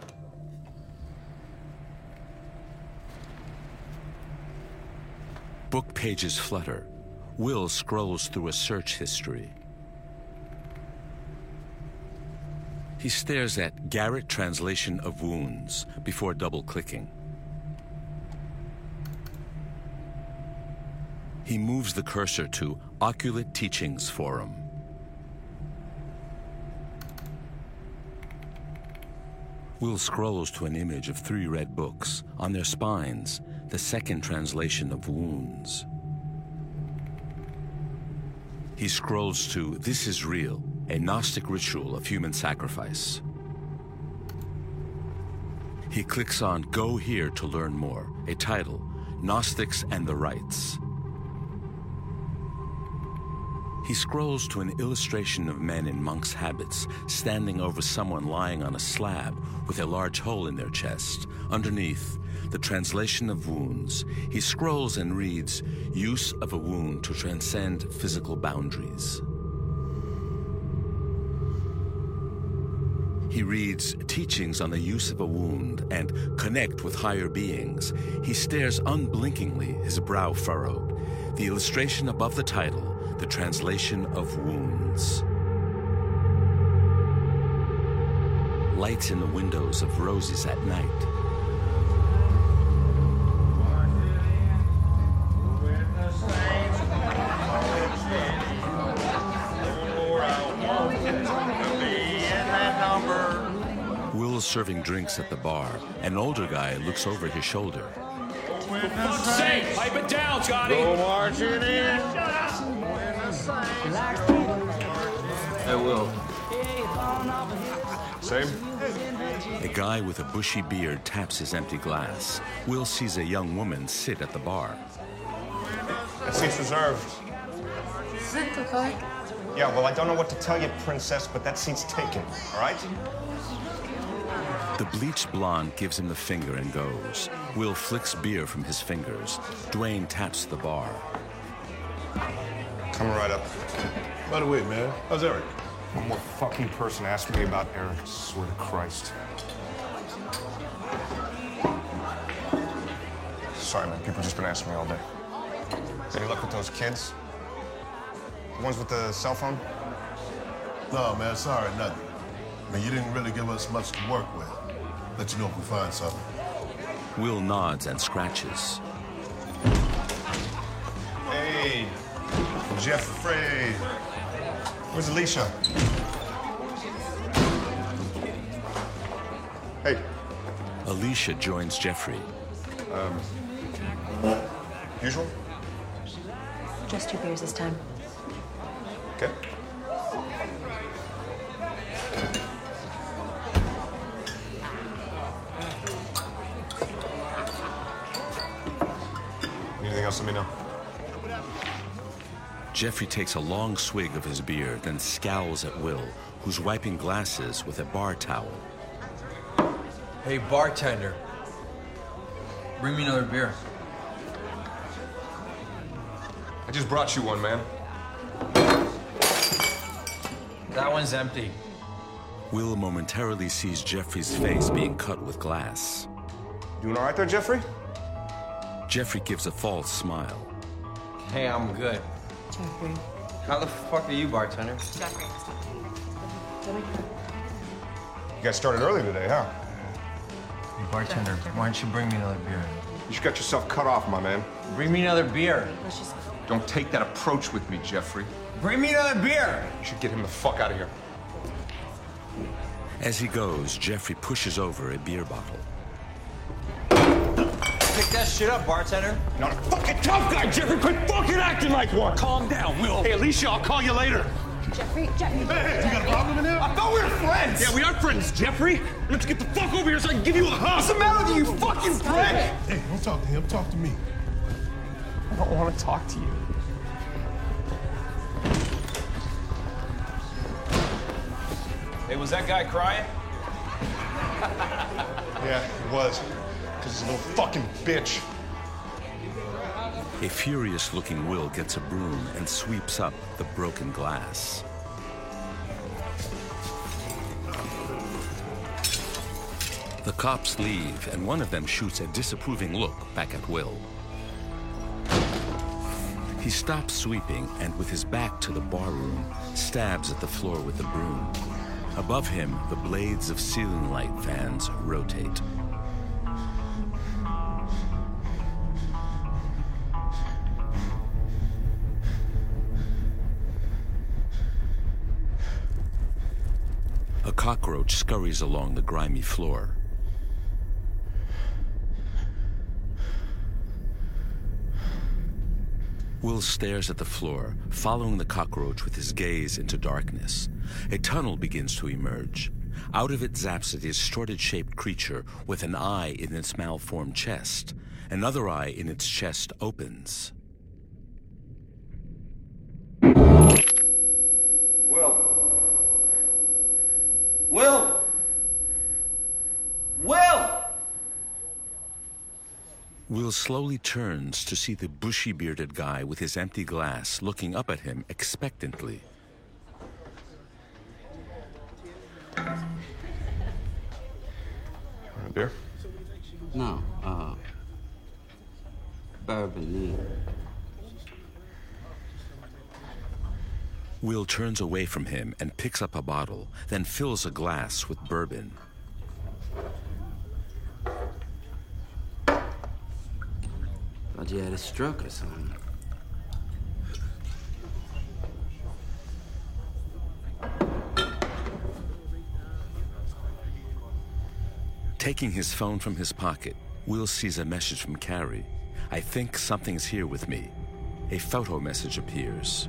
Book pages flutter. Will scrolls through a search history. He stares at Garrett Translation of Wounds before double-clicking. He moves the cursor to Oculate Teachings Forum. Will scrolls to an image of three red books. On their spines, the second translation of Wounds. He scrolls to This Is Real, a Gnostic ritual of human sacrifice. He clicks on Go Here to learn more, a title, Gnostics and the Rites. He scrolls to an illustration of men in monks' habits, standing over someone lying on a slab with a large hole in their chest. Underneath, the translation of Wounds. He scrolls and reads, Use of a wound to transcend physical boundaries. He reads Teachings on the Use of a Wound and Connect with Higher Beings. He stares unblinkingly, his brow furrowed. The illustration above the title, The Translation of Wounds. Lights in the windows of Rosie's at night. Will's serving drinks at the bar. An older guy looks over his shoulder. For fuck's sake, pipe it down, Scotty! Go marching in. I will. Same? A guy with a bushy beard taps his empty glass. Will sees a young woman sit at the bar. That seat's reserved. Yeah, well, I don't know what to tell you, princess, but that seat's taken, all right? The bleached blonde gives him the finger and goes. Will flicks beer from his fingers. Dwayne taps the bar. Coming right up. By the way, man, how's Eric? One more fucking person asked me about Eric, I swear to Christ. Sorry, man, people just been asking me all day. Any luck with those kids? The ones with the cell phone? No, man, sorry, nothing. I mean, you didn't really give us much to work with. Let you know if we find something. Will nods and scratches. Hey, Jeffrey. Where's Alicia? Hey. Alicia joins Jeffrey. Um, usual? Just two beers this time. Okay. Anything else, let me know. Jeffrey takes a long swig of his beer, then scowls at Will, who's wiping glasses with a bar towel. Hey, bartender. Bring me another beer. I just brought you one, man. That one's empty. Will momentarily sees Jeffrey's face being cut with glass. Doing all right there, Jeffrey? Jeffrey gives a false smile. Hey, I'm good. Jeffrey. How the fuck are you, bartender? Jeffrey. You guys started early today, huh? Hey, bartender, why don't you bring me another beer? You just got yourself cut off, my man. Bring me another beer. Let's just... Don't take that approach with me, Jeffrey. Bring me another beer! You should get him the fuck out of here. As he goes, Jeffrey pushes over a beer bottle. Pick that shit up, bartender. Not a fucking tough guy, Jeffrey. Quit fucking acting like one. Calm down, Will. Hey, Alicia, I'll call you later. Jeffrey, Jeffrey. Hey, hey, you got a problem in there? I thought we were friends. Yeah, we are friends, Jeffrey. Let's get the fuck over here so I can give you a hug. What's the matter with you, you fucking prick? Hey, don't talk to him. Talk to me. I don't want to talk to you. Hey, was that guy crying? Yeah, it was. Because he's a little fucking bitch. A furious-looking Will gets a broom and sweeps up the broken glass. The cops leave, and one of them shoots a disapproving look back at Will. He stops sweeping and, with his back to the barroom, stabs at the floor with the broom. Above him, the blades of ceiling light fans rotate. A cockroach scurries along the grimy floor. Will stares at the floor, following the cockroach with his gaze into darkness. A tunnel begins to emerge. Out of it zaps a distorted-shaped creature with an eye in its malformed chest. Another eye in its chest opens. Will. Will! Will! Will slowly turns to see the bushy-bearded guy with his empty glass looking up at him expectantly. Want a beer? No, uh, bourbon. Will turns away from him and picks up a bottle, then fills a glass with bourbon. Thought you had a stroke or something. Taking his phone from his pocket, Will sees a message from Carrie. I think something's here with me. A photo message appears.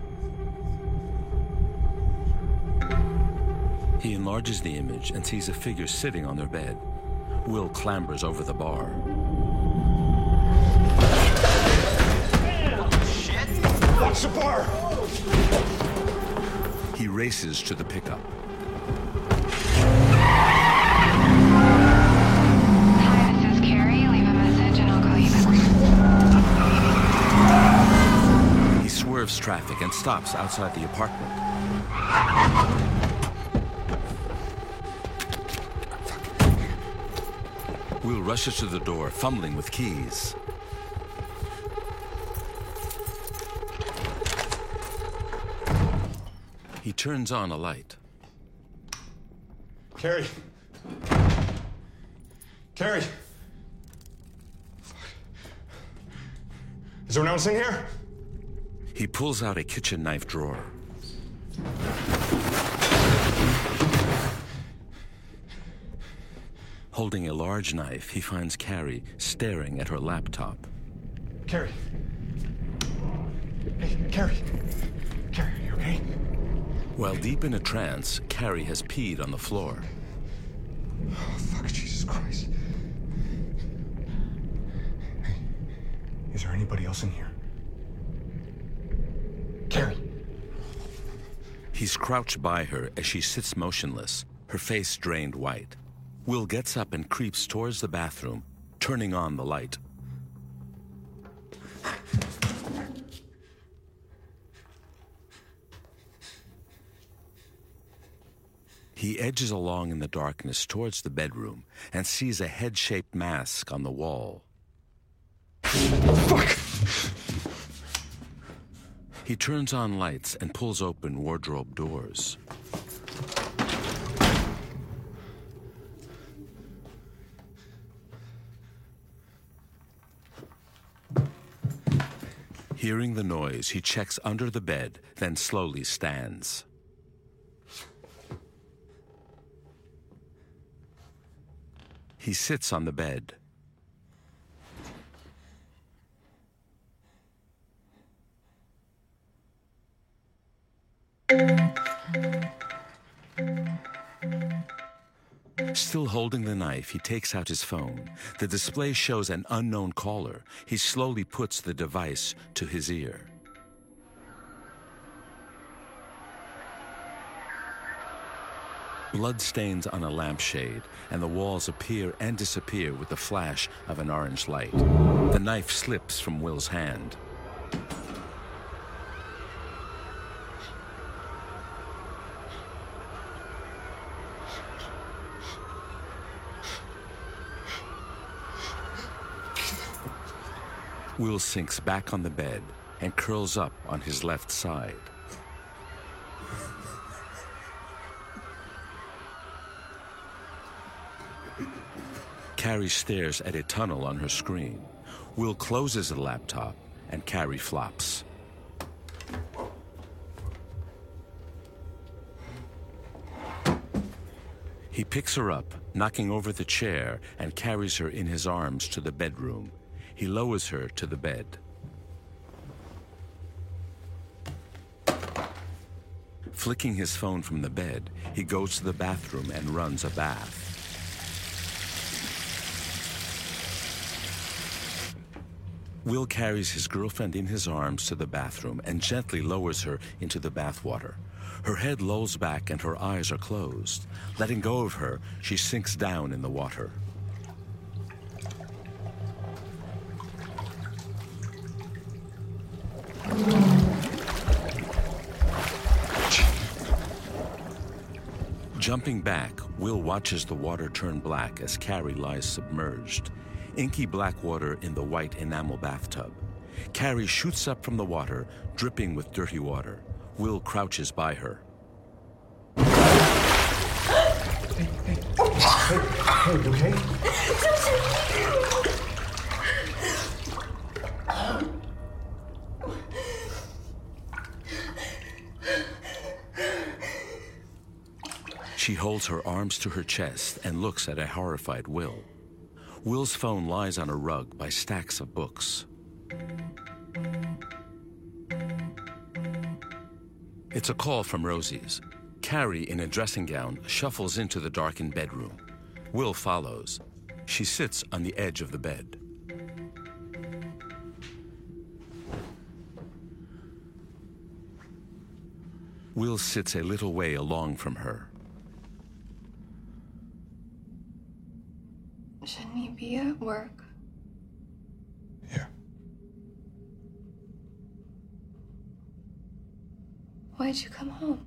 He enlarges the image and sees a figure sitting on their bed. Will clambers over the bar. Shit! Watch the bar! He races to the pickup. Hi, this is Carrie. Leave a message and I'll call you back. He swerves traffic and stops outside the apartment. Will rushes to the door, fumbling with keys. He turns on a light. Carrie. Carrie. Is there anyone else in here? He pulls out a kitchen knife drawer. Holding a large knife, he finds Carrie staring at her laptop. Carrie. Hey, Carrie. Carrie, are you okay? While deep in a trance, Carrie has peed on the floor. Oh, fuck, Jesus Christ. Hey, is there anybody else in here? Carrie. He's crouched by her as she sits motionless, her face drained white. Will gets up and creeps towards the bathroom, turning on the light. He edges along in the darkness towards the bedroom and sees a head-shaped mask on the wall. Fuck! He turns on lights and pulls open wardrobe doors. Hearing the noise, he checks under the bed, then slowly stands. He sits on the bed. Still holding the knife, he takes out his phone. The display shows an unknown caller. He slowly puts the device to his ear. Blood stains on a lampshade, and the walls appear and disappear with the flash of an orange light. The knife slips from Will's hand. Will sinks back on the bed and curls up on his left side. Carrie stares at a tunnel on her screen. Will closes the laptop and Carrie flops. He picks her up, knocking over the chair, and carries her in his arms to the bedroom. He lowers her to the bed. Flicking his phone from the bed, he goes to the bathroom and runs a bath. Will carries his girlfriend in his arms to the bathroom and gently lowers her into the bathwater. Her head lolls back and her eyes are closed. Letting go of her, she sinks down in the water. Jumping back, Will watches the water turn black as Carrie lies submerged. Inky black water in the white enamel bathtub. Carrie shoots up from the water, dripping with dirty water. Will crouches by her. Hey, hey, hey, hey, you okay? She holds her arms to her chest and looks at a horrified Will. Will's phone lies on a rug by stacks of books. It's a call from Rosie's. Carrie, in a dressing gown, shuffles into the darkened bedroom. Will follows. She sits on the edge of the bed. Will sits a little way along from her. Shouldn't he be at work? Yeah. Why'd you come home?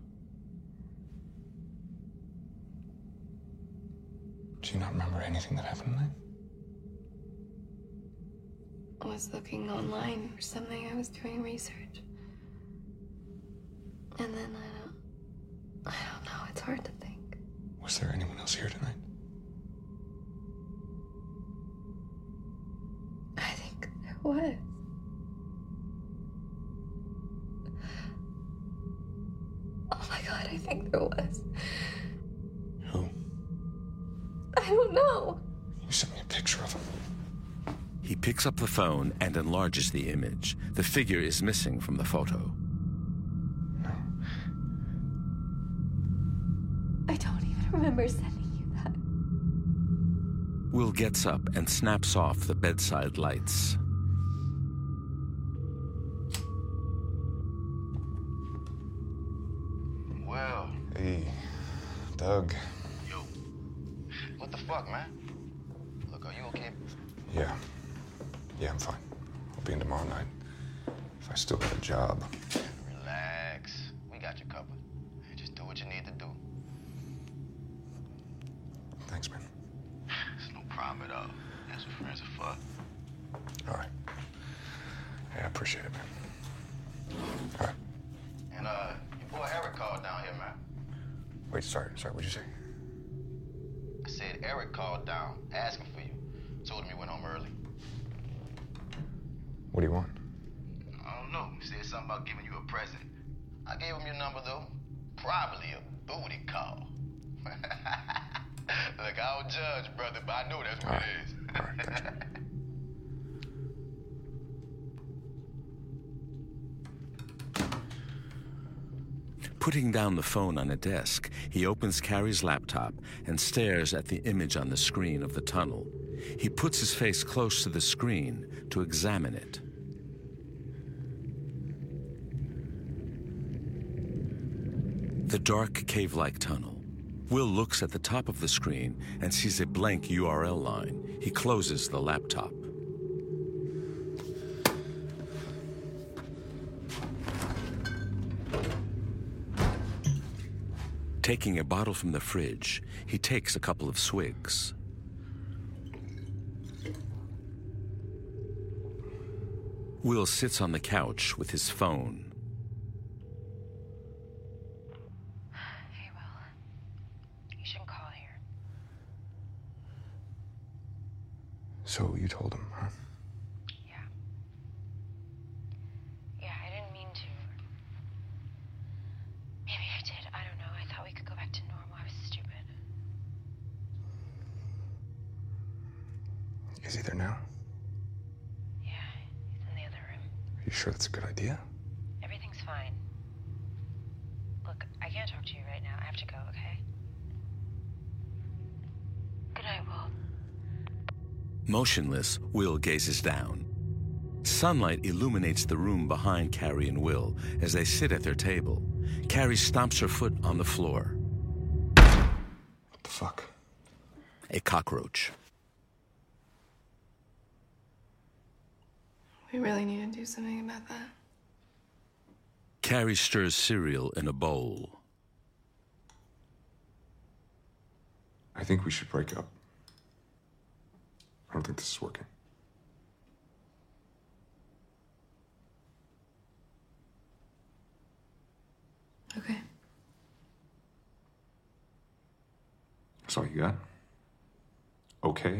Do you not remember anything that happened tonight? I was looking online for something. I was doing research. And then I don't... I don't know. It's hard to think. Was there anyone else here tonight? I think there was. Oh my God, I think there was. Who? I don't know. You sent me a picture of him. He picks up the phone and enlarges the image. The figure is missing from the photo. I don't even remember sending you that. Will gets up and snaps off the bedside lights. Well. Hey, Doug. Yo. What the fuck, man? Look, are you okay? Yeah. Yeah, I'm fine. I'll be in tomorrow night. If I still got a job. Relax. We got you covered. Just do what you need to do. Thanks, man. It's no problem at all. That's what friends are for. All right. Yeah, I appreciate it, man. All right. And, uh, your boy Eric called down here, man. Wait, sorry, sorry, what'd you say? I said Eric called down, asking for you. Told him he went home early. What do you want? I don't know. He said something about giving you a present. I gave him your number, though. Probably a booty call. Look, I don't judge, brother, but I know that's what All it right. is. All right, gotcha. Putting down the phone on a desk, he opens Carrie's laptop and stares at the image on the screen of the tunnel. He puts his face close to the screen to examine it. The dark cave-like tunnel. Will looks at the top of the screen and sees a blank U R L line. He closes the laptop. Taking a bottle from the fridge, he takes a couple of swigs. Will sits on the couch with his phone. Hey, Will. You shouldn't call here. So you told him, huh? Yeah. Yeah, I didn't mean to. Maybe I did. I don't know. I thought we could go back to normal. I was stupid. Is he there now? Yeah, he's in the other room. Are you sure that's a good idea? Everything's fine. Look, I can't talk to you right now. I have to go, okay? Good night, Will. Motionless, Will gazes down. Sunlight illuminates the room behind Carrie and Will as they sit at their table. Carrie stomps her foot on the floor. What the fuck? A cockroach. We really need to do something about that. Carrie stirs cereal in a bowl. I think we should break up. I don't think this is working. Okay. That's all you got? Okay?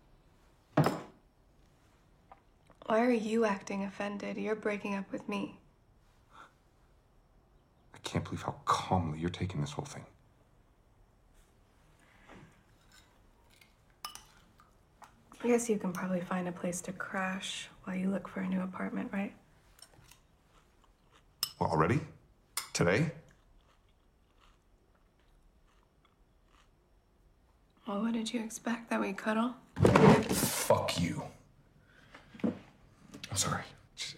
Why are you acting offended? You're breaking up with me. I can't believe how calmly you're taking this whole thing. I guess you can probably find a place to crash while you look for a new apartment, right? Well, already? Today? Well, what did you expect? That we cuddle? Fuck you. I'm sorry. It's,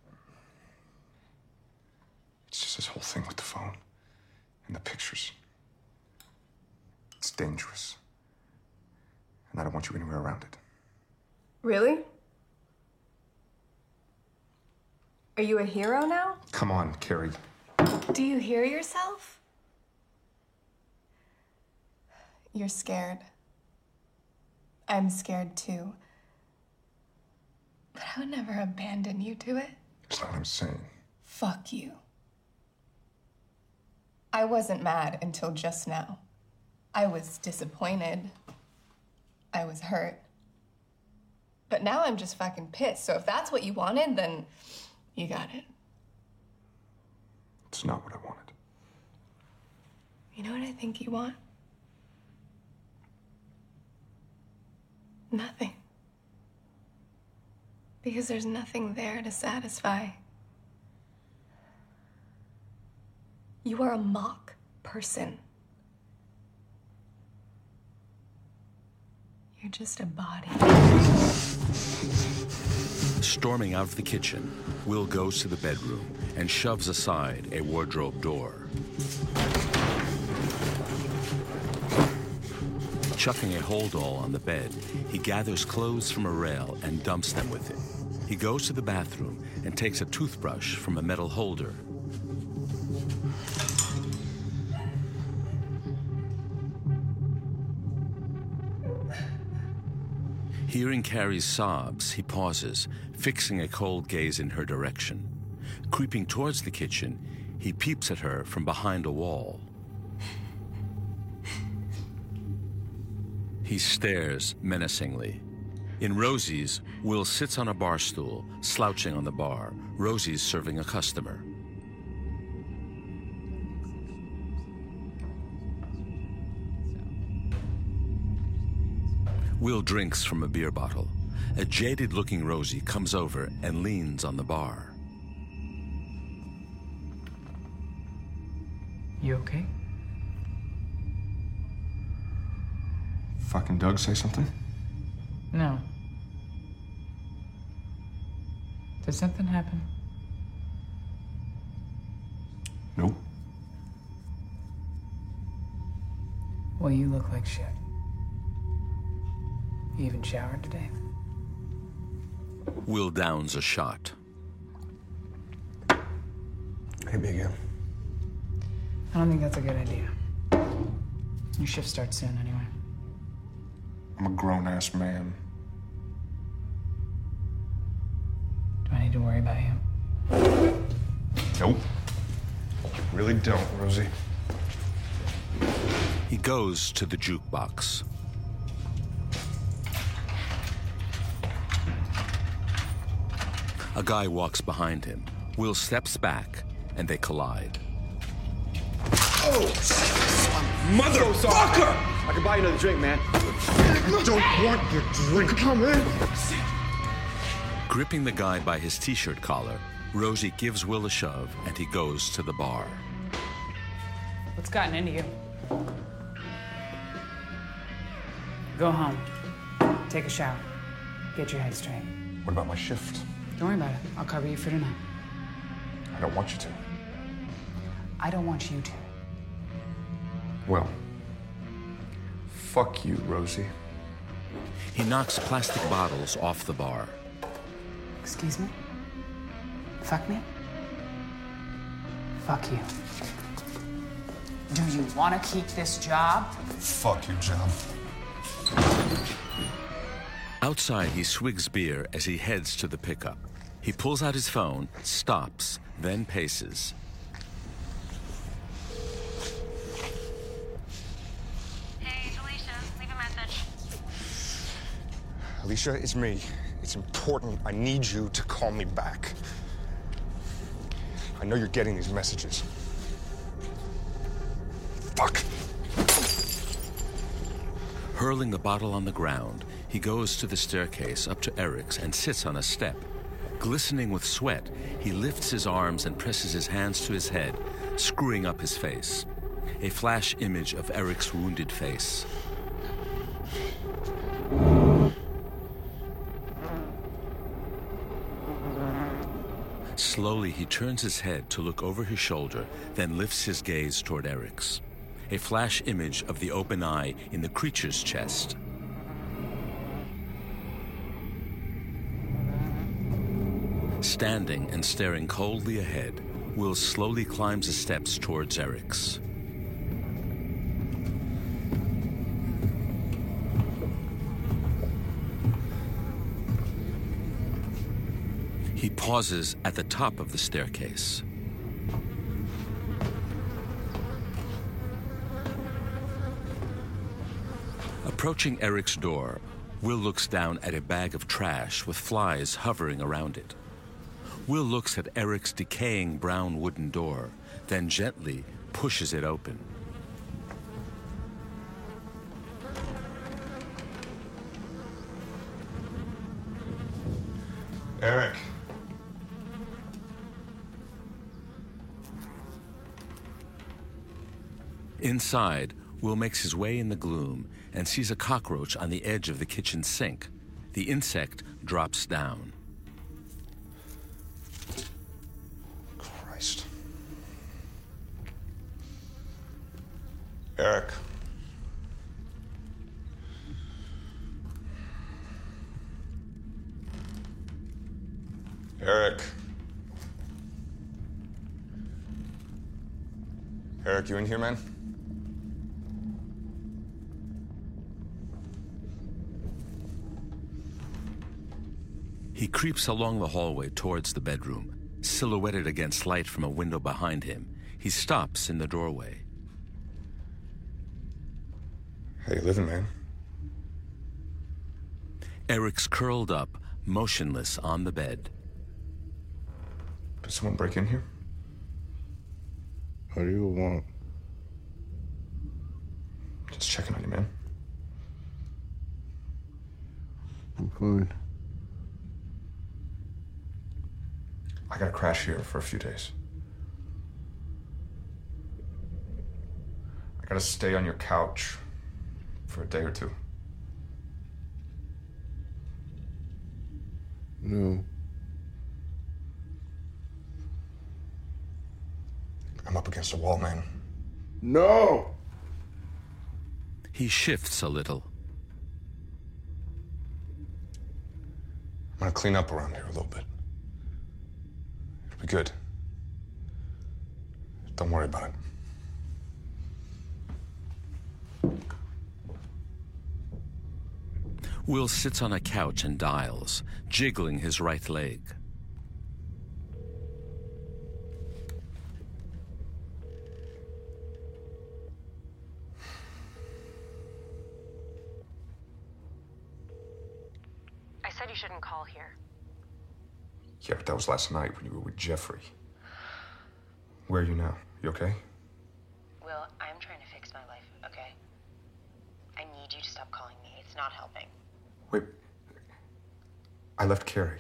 it's just this whole thing with the phone and the pictures. It's dangerous. And I don't want you anywhere around it. Really? Are you a hero now? Come on, Carrie. Do you hear yourself? You're scared. I'm scared too. But I would never abandon you to it. That's not what I'm saying. Fuck you. I wasn't mad until just now. I was disappointed. I was hurt. But now I'm just fucking pissed. So if that's what you wanted, then you got it. It's not what I wanted. You know what I think you want? Nothing. Because there's nothing there to satisfy. You are a mock person. You're just a body. Storming out of the kitchen, Will goes to the bedroom and shoves aside a wardrobe door. Chucking a holdall on the bed, he gathers clothes from a rail and dumps them with it. He goes to the bathroom and takes a toothbrush from a metal holder. Hearing Carrie's sobs, he pauses, fixing a cold gaze in her direction. Creeping towards the kitchen, he peeps at her from behind a wall. He stares menacingly. In Rosie's, Will sits on a bar stool, slouching on the bar. Rosie's serving a customer. Will drinks from a beer bottle. A jaded-looking Rosie comes over and leans on the bar. You okay? Fucking Doug say something? No. Did something happen? Nope. Well, you look like shit. You even showered today? Will downs a shot. Hey, Big M. I don't think that's a good idea. Your shift starts soon anyway. I'm a grown-ass man. Do I need to worry about you? Nope. Really don't, Rosie. He goes to the jukebox. A guy walks behind him. Will steps back, and they collide. Oh, motherfucker! I can buy you another drink, man. I don't want your drink. Come in. Gripping the guy by his t-shirt collar, Rosie gives Will a shove, and he goes to the bar. What's gotten into you? Go home. Take a shower. Get your head straight. What about my shift? Don't worry about it. I'll cover you for tonight. I don't want you to. I don't want you to. Well, fuck you, Rosie. He knocks plastic bottles off the bar. Excuse me? Fuck me? Fuck you. Do you want to keep this job? Fuck your job. Outside, he swigs beer as he heads to the pickup. He pulls out his phone, stops, then paces. Hey, it's Alicia. Leave a message. Alicia, it's me. It's important. I need you to call me back. I know you're getting these messages. Fuck. Hurling the bottle on the ground, he goes to the staircase up to Eric's and sits on a step. Glistening with sweat, he lifts his arms and presses his hands to his head, screwing up his face. A flash image of Eric's wounded face. Slowly, he turns his head to look over his shoulder, then lifts his gaze toward Eric's. A flash image of the open eye in the creature's chest. Standing and staring coldly ahead, Will slowly climbs the steps towards Eric's. He pauses at the top of the staircase. Approaching Eric's door, Will looks down at a bag of trash with flies hovering around it. Will looks at Eric's decaying brown wooden door, then gently pushes it open. Eric. Inside, Will makes his way in the gloom and sees a cockroach on the edge of the kitchen sink. The insect drops down. Christ. Eric. Eric. Eric, you in here, man? He creeps along the hallway towards the bedroom, silhouetted against light from a window behind him. He stops in the doorway. How you living, man? Eric's curled up, motionless on the bed. Did someone break in here? What do you want? Just checking on you, man. I'm fine. I gotta crash here for a few days. I gotta stay on your couch for a day or two. No. I'm up against a wall, man. No! He shifts a little. I'm gonna clean up around here a little bit. It'll be good. Don't worry about it. Will sits on a couch and dials, jiggling his right leg. I said you shouldn't call here. Yeah, but that was last night when you were with Jeffrey. Where are you now? You okay? Will, I'm trying to fix my life, okay? I need you to stop calling me. It's not helping. Wait. I left Carrie.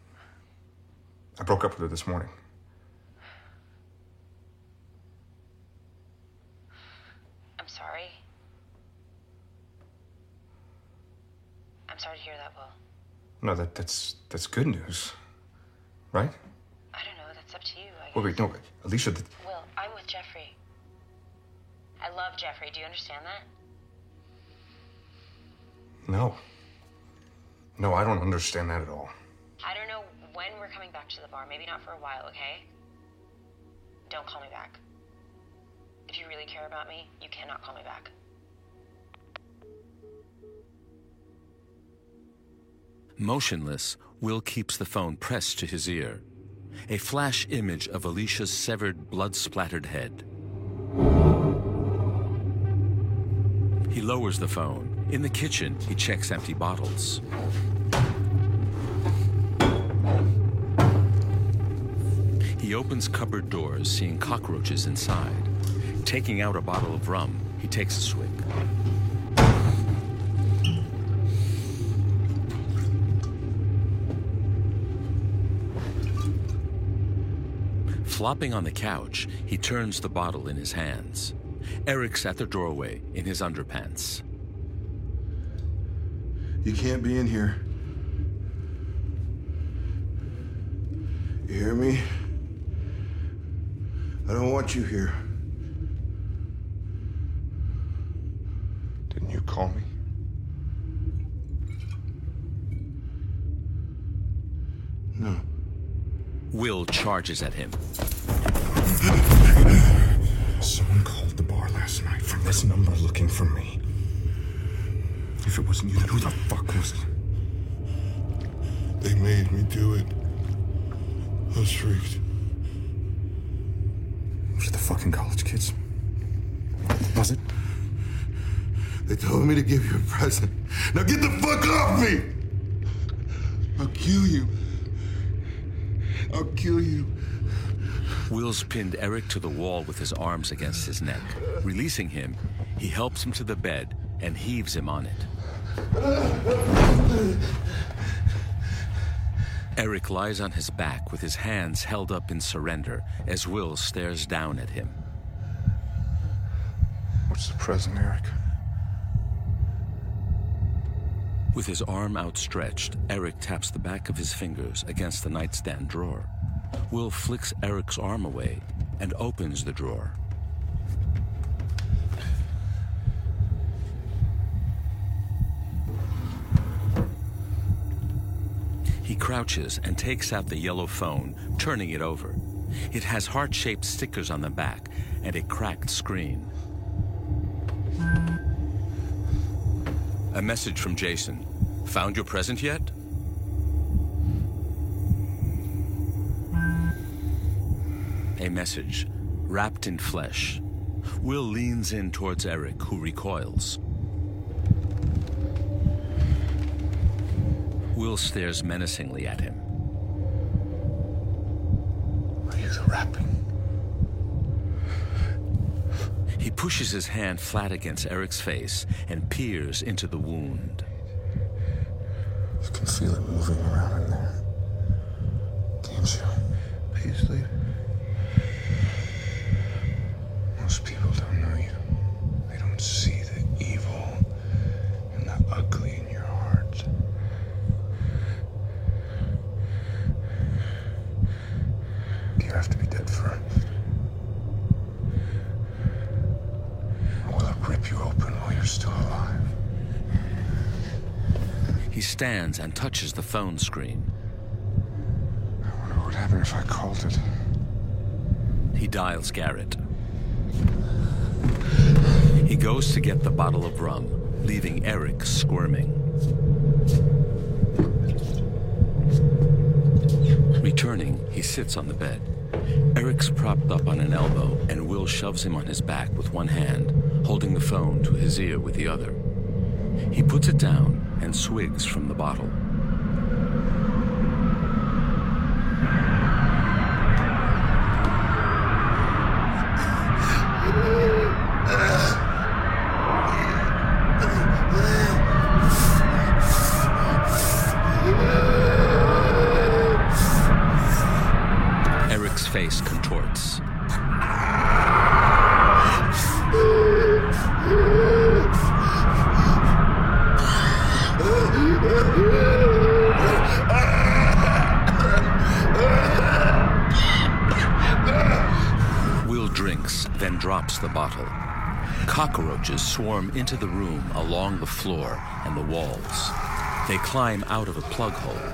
I broke up with her this morning. I'm sorry. I'm sorry to hear that, Will. No, that that's that's good news, right? I don't know. That's up to you, I guess. Wait, wait, no, Alicia. Th- Will, I'm with Jeffrey. I love Jeffrey. Do you understand that? no. No, I don't understand that at all. I don't know when we're coming back to the bar. Maybe not for a while, okay? Don't call me back. If you really care about me, you cannot call me back. Motionless, Will keeps the phone pressed to his ear. A flash image of Alicia's severed, blood-splattered head. He lowers the phone. In the kitchen, he checks empty bottles. He opens cupboard doors, seeing cockroaches inside. Taking out a bottle of rum, he takes a swig. Flopping on the couch, he turns the bottle in his hands. Eric's at the doorway, in his underpants. You can't be in here. You hear me? I don't want you here. Didn't you call me? No. Will charges at him. Someone called the bar last night from this number looking for me. If it wasn't you, then who the fuck was it? They made me do it. I was freaked. Was it the fucking college kids? Was it? They told me to give you a present. Now get the fuck off me! I'll kill you. I'll kill you. Will's pinned Eric to the wall with his arms against his neck. Releasing him, he helps him to the bed and heaves him on it. Eric lies on his back with his hands held up in surrender as Will stares down at him. What's the present, Eric? With his arm outstretched, Eric taps the back of his fingers against the nightstand drawer. Will flicks Eric's arm away and opens the drawer. He crouches and takes out the yellow phone, turning it over. It has heart-shaped stickers on the back and a cracked screen. A message from Jason. Found your present yet? A message, wrapped in flesh. Will leans in towards Eric, who recoils. Will stares menacingly at him. What is the wrapping? He pushes his hand flat against Eric's face and peers into the wound. It's can feel it moving around in there. Can't you? Please leave. Most people don't know you. They don't see the evil and the ugly in your heart. You have to be dead first. Or will it rip you open while you're still alive? He stands and touches the phone screen. I wonder what would happen if I called it. He dials Garrett. He goes to get the bottle of rum, leaving Eric squirming. Returning, he sits on the bed. Eric's propped up on an elbow, and Will shoves him on his back with one hand, holding the phone to his ear with the other. He puts it down and swigs from the bottle. Eric's face contorts. Will drinks, then drops the bottle. Cockroaches swarm into the room along the floor and the walls. They climb out of a plug hole.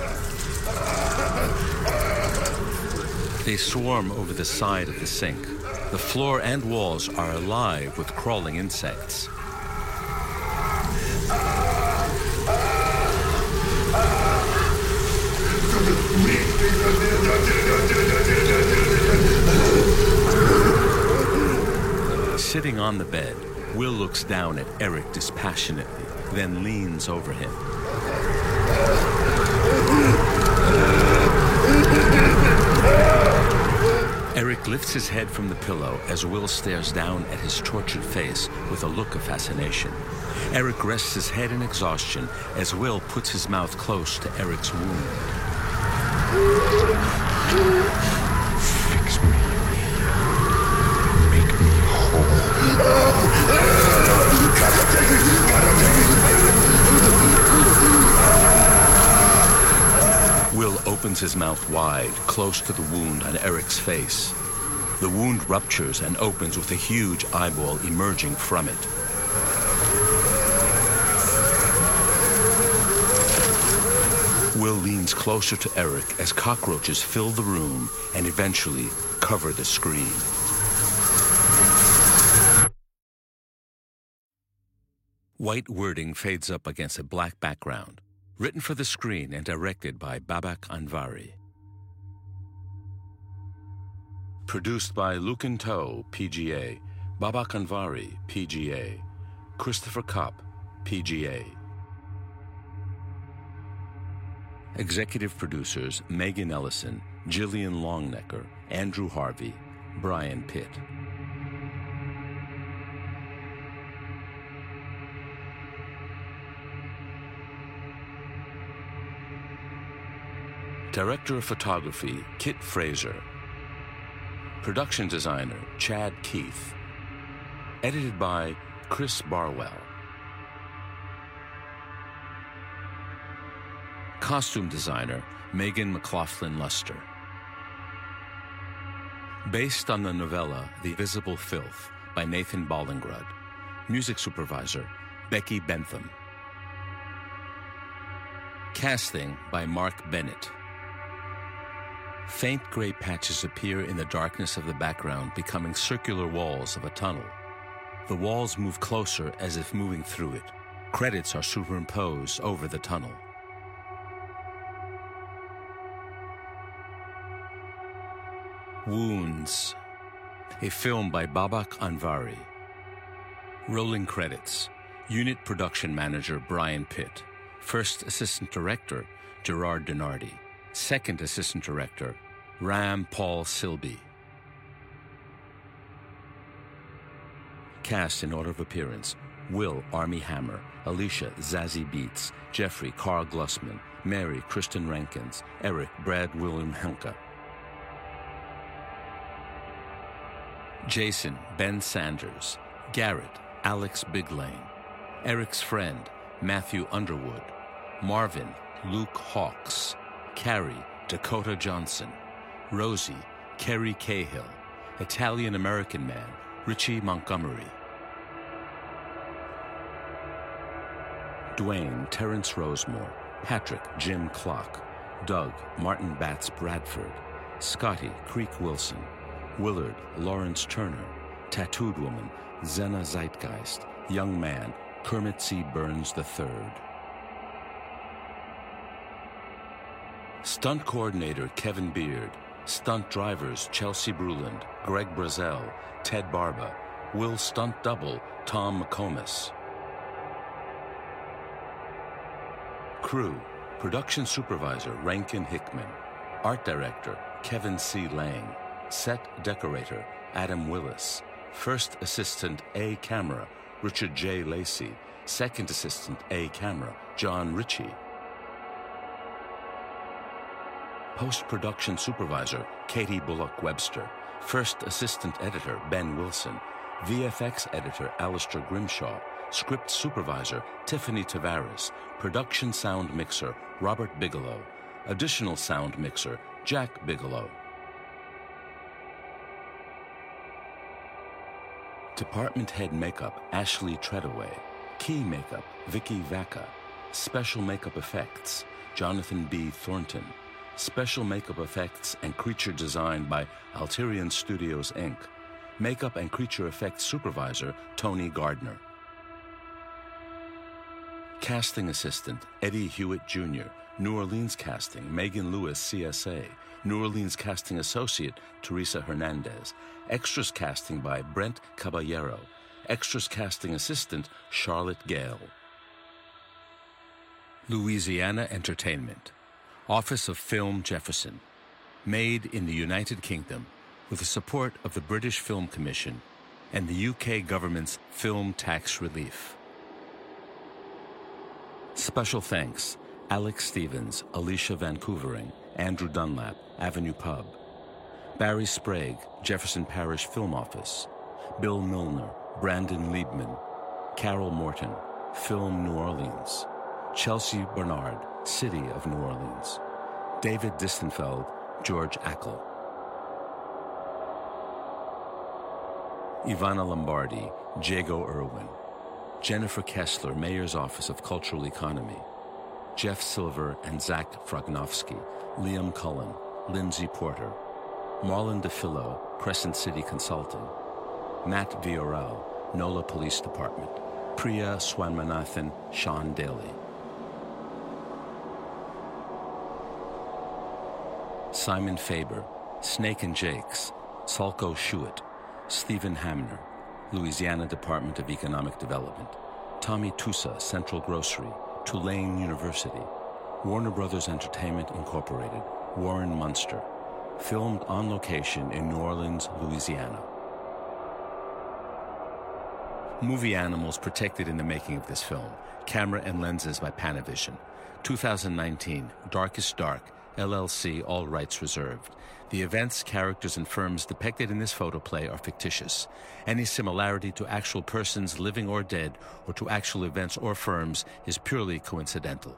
They swarm over the side of the sink. The floor and walls are alive with crawling insects. Sitting on the bed, Will looks down at Eric dispassionately, then leans over him. Eric lifts his head from the pillow as Will stares down at his tortured face with a look of fascination. Eric rests his head in exhaustion as Will puts his mouth close to Eric's wound. Fix me. Make me whole. Will opens his mouth wide, close to the wound on Eric's face. The wound ruptures and opens with a huge eyeball emerging from it. Will leans closer to Eric as cockroaches fill the room and eventually cover the screen. White wording fades up against a black background. Written for the screen and directed by Babak Anvari. Produced by Lucan Toe, P G A, Babak Anvari, P G A, Christopher Kopp, P G A. Executive producers Megan Ellison, Jillian Longnecker, Andrew Harvey, Brian Pitt. Director of Photography, Kit Fraser. Production designer, Chad Keith. Edited by Chris Barwell. Costume designer, Megan McLaughlin Luster. Based on the novella The Visible Filth by Nathan Ballingrud. Music supervisor, Becky Bentham. Casting by Mark Bennett. Faint gray patches appear in the darkness of the background, becoming circular walls of a tunnel. The walls move closer as if moving through it. Credits are superimposed over the tunnel. Wounds, a film by Babak Anvari. Rolling credits. Unit production manager Brian Pitt. First assistant director Gerard Denardi. Second assistant director Ram Paul Silby. Cast in order of appearance: Will, Army Hammer, Alicia, Zazie Beetz, Jeffrey, Carl Glussman, Mary, Kristen Rankins, Eric, Brad William Henke. Jason, Ben Sanders, Garrett, Alex Biglane, Eric's friend, Matthew Underwood, Marvin, Luke Hawks, Carrie, Dakota Johnson, Rosie, Kerry Cahill, Italian-American man, Richie Montgomery, Dwayne, Terrence Rosemore, Patrick, Jim Clock, Doug, Martin Batts Bradford, Scotty, Creek Wilson, Willard, Lawrence Turner, Tattooed Woman, Zena Zeitgeist, Young Man, Kermit C. Burns the third. Stunt coordinator Kevin Beard, stunt drivers Chelsea Bruland, Greg Brazel, Ted Barba, Will stunt double Tom McComas. Crew, production supervisor Rankin Hickman, art director Kevin C. Lang, set decorator Adam Willis, first assistant A camera Richard J. Lacey, second assistant A camera John Ritchie, post-production supervisor Katie Bullock Webster, first assistant editor Ben Wilson, V F X editor Alistair Grimshaw, script supervisor Tiffany Tavares, production sound mixer Robert Bigelow, additional sound mixer Jack Bigelow. Department head makeup Ashley Treadaway, key makeup Vicky Vaca, special makeup effects Jonathan B. Thornton, special makeup effects and creature design by Alterian Studios, Incorporated, makeup and creature effects supervisor Tony Gardner. Casting assistant Eddie Hewitt Junior, New Orleans casting Megan Lewis C S A, New Orleans casting associate Teresa Hernandez, extras casting by Brent Caballero, extras casting assistant Charlotte Gale. Louisiana Entertainment, Office of Film Jefferson, made in the United Kingdom with the support of the British Film Commission and the U K government's film tax relief. Special thanks Alex Stevens, Alicia Vancouvering, Andrew Dunlap, Avenue Pub, Barry Sprague, Jefferson Parish Film Office, Bill Milner, Brandon Liebman, Carol Morton, Film New Orleans, Chelsea Bernard, City of New Orleans, David Distenfeld, George Ackle, Ivana Lombardi, Jago Irwin, Jennifer Kessler, Mayor's Office of Cultural Economy, Jeff Silver and Zach Frognovsky, Liam Cullen, Lindsay Porter, Marlon DeFillo, Crescent City Consulting, Matt Viorel, NOLA Police Department, Priya Swanmanathan, Sean Daly. Simon Faber, Snake and Jakes, Salko Schuett, Stephen Hamner, Louisiana Department of Economic Development, Tommy Tusa, Central Grocery, Tulane University, Warner Brothers Entertainment Incorporated, Warren Munster, filmed on location in New Orleans, Louisiana. Movie animals protected in the making of this film, camera and lenses by Panavision. two thousand nineteen, Darkest Dark, L L C, all rights reserved. The events, characters, and firms depicted in this photoplay are fictitious. Any similarity to actual persons, living or dead, or to actual events or firms is purely coincidental.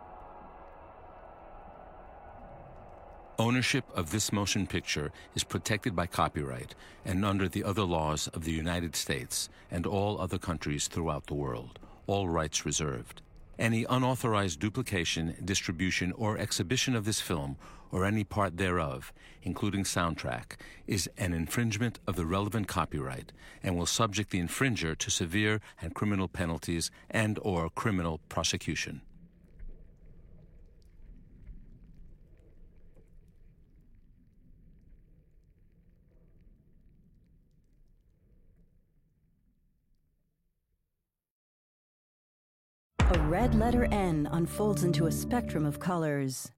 Ownership of this motion picture is protected by copyright and under the other laws of the United States and all other countries throughout the world, all rights reserved. Any unauthorized duplication, distribution, or exhibition of this film, or any part thereof, including soundtrack, is an infringement of the relevant copyright and will subject the infringer to severe and criminal penalties and or criminal prosecution. A red letter N unfolds into a spectrum of colors.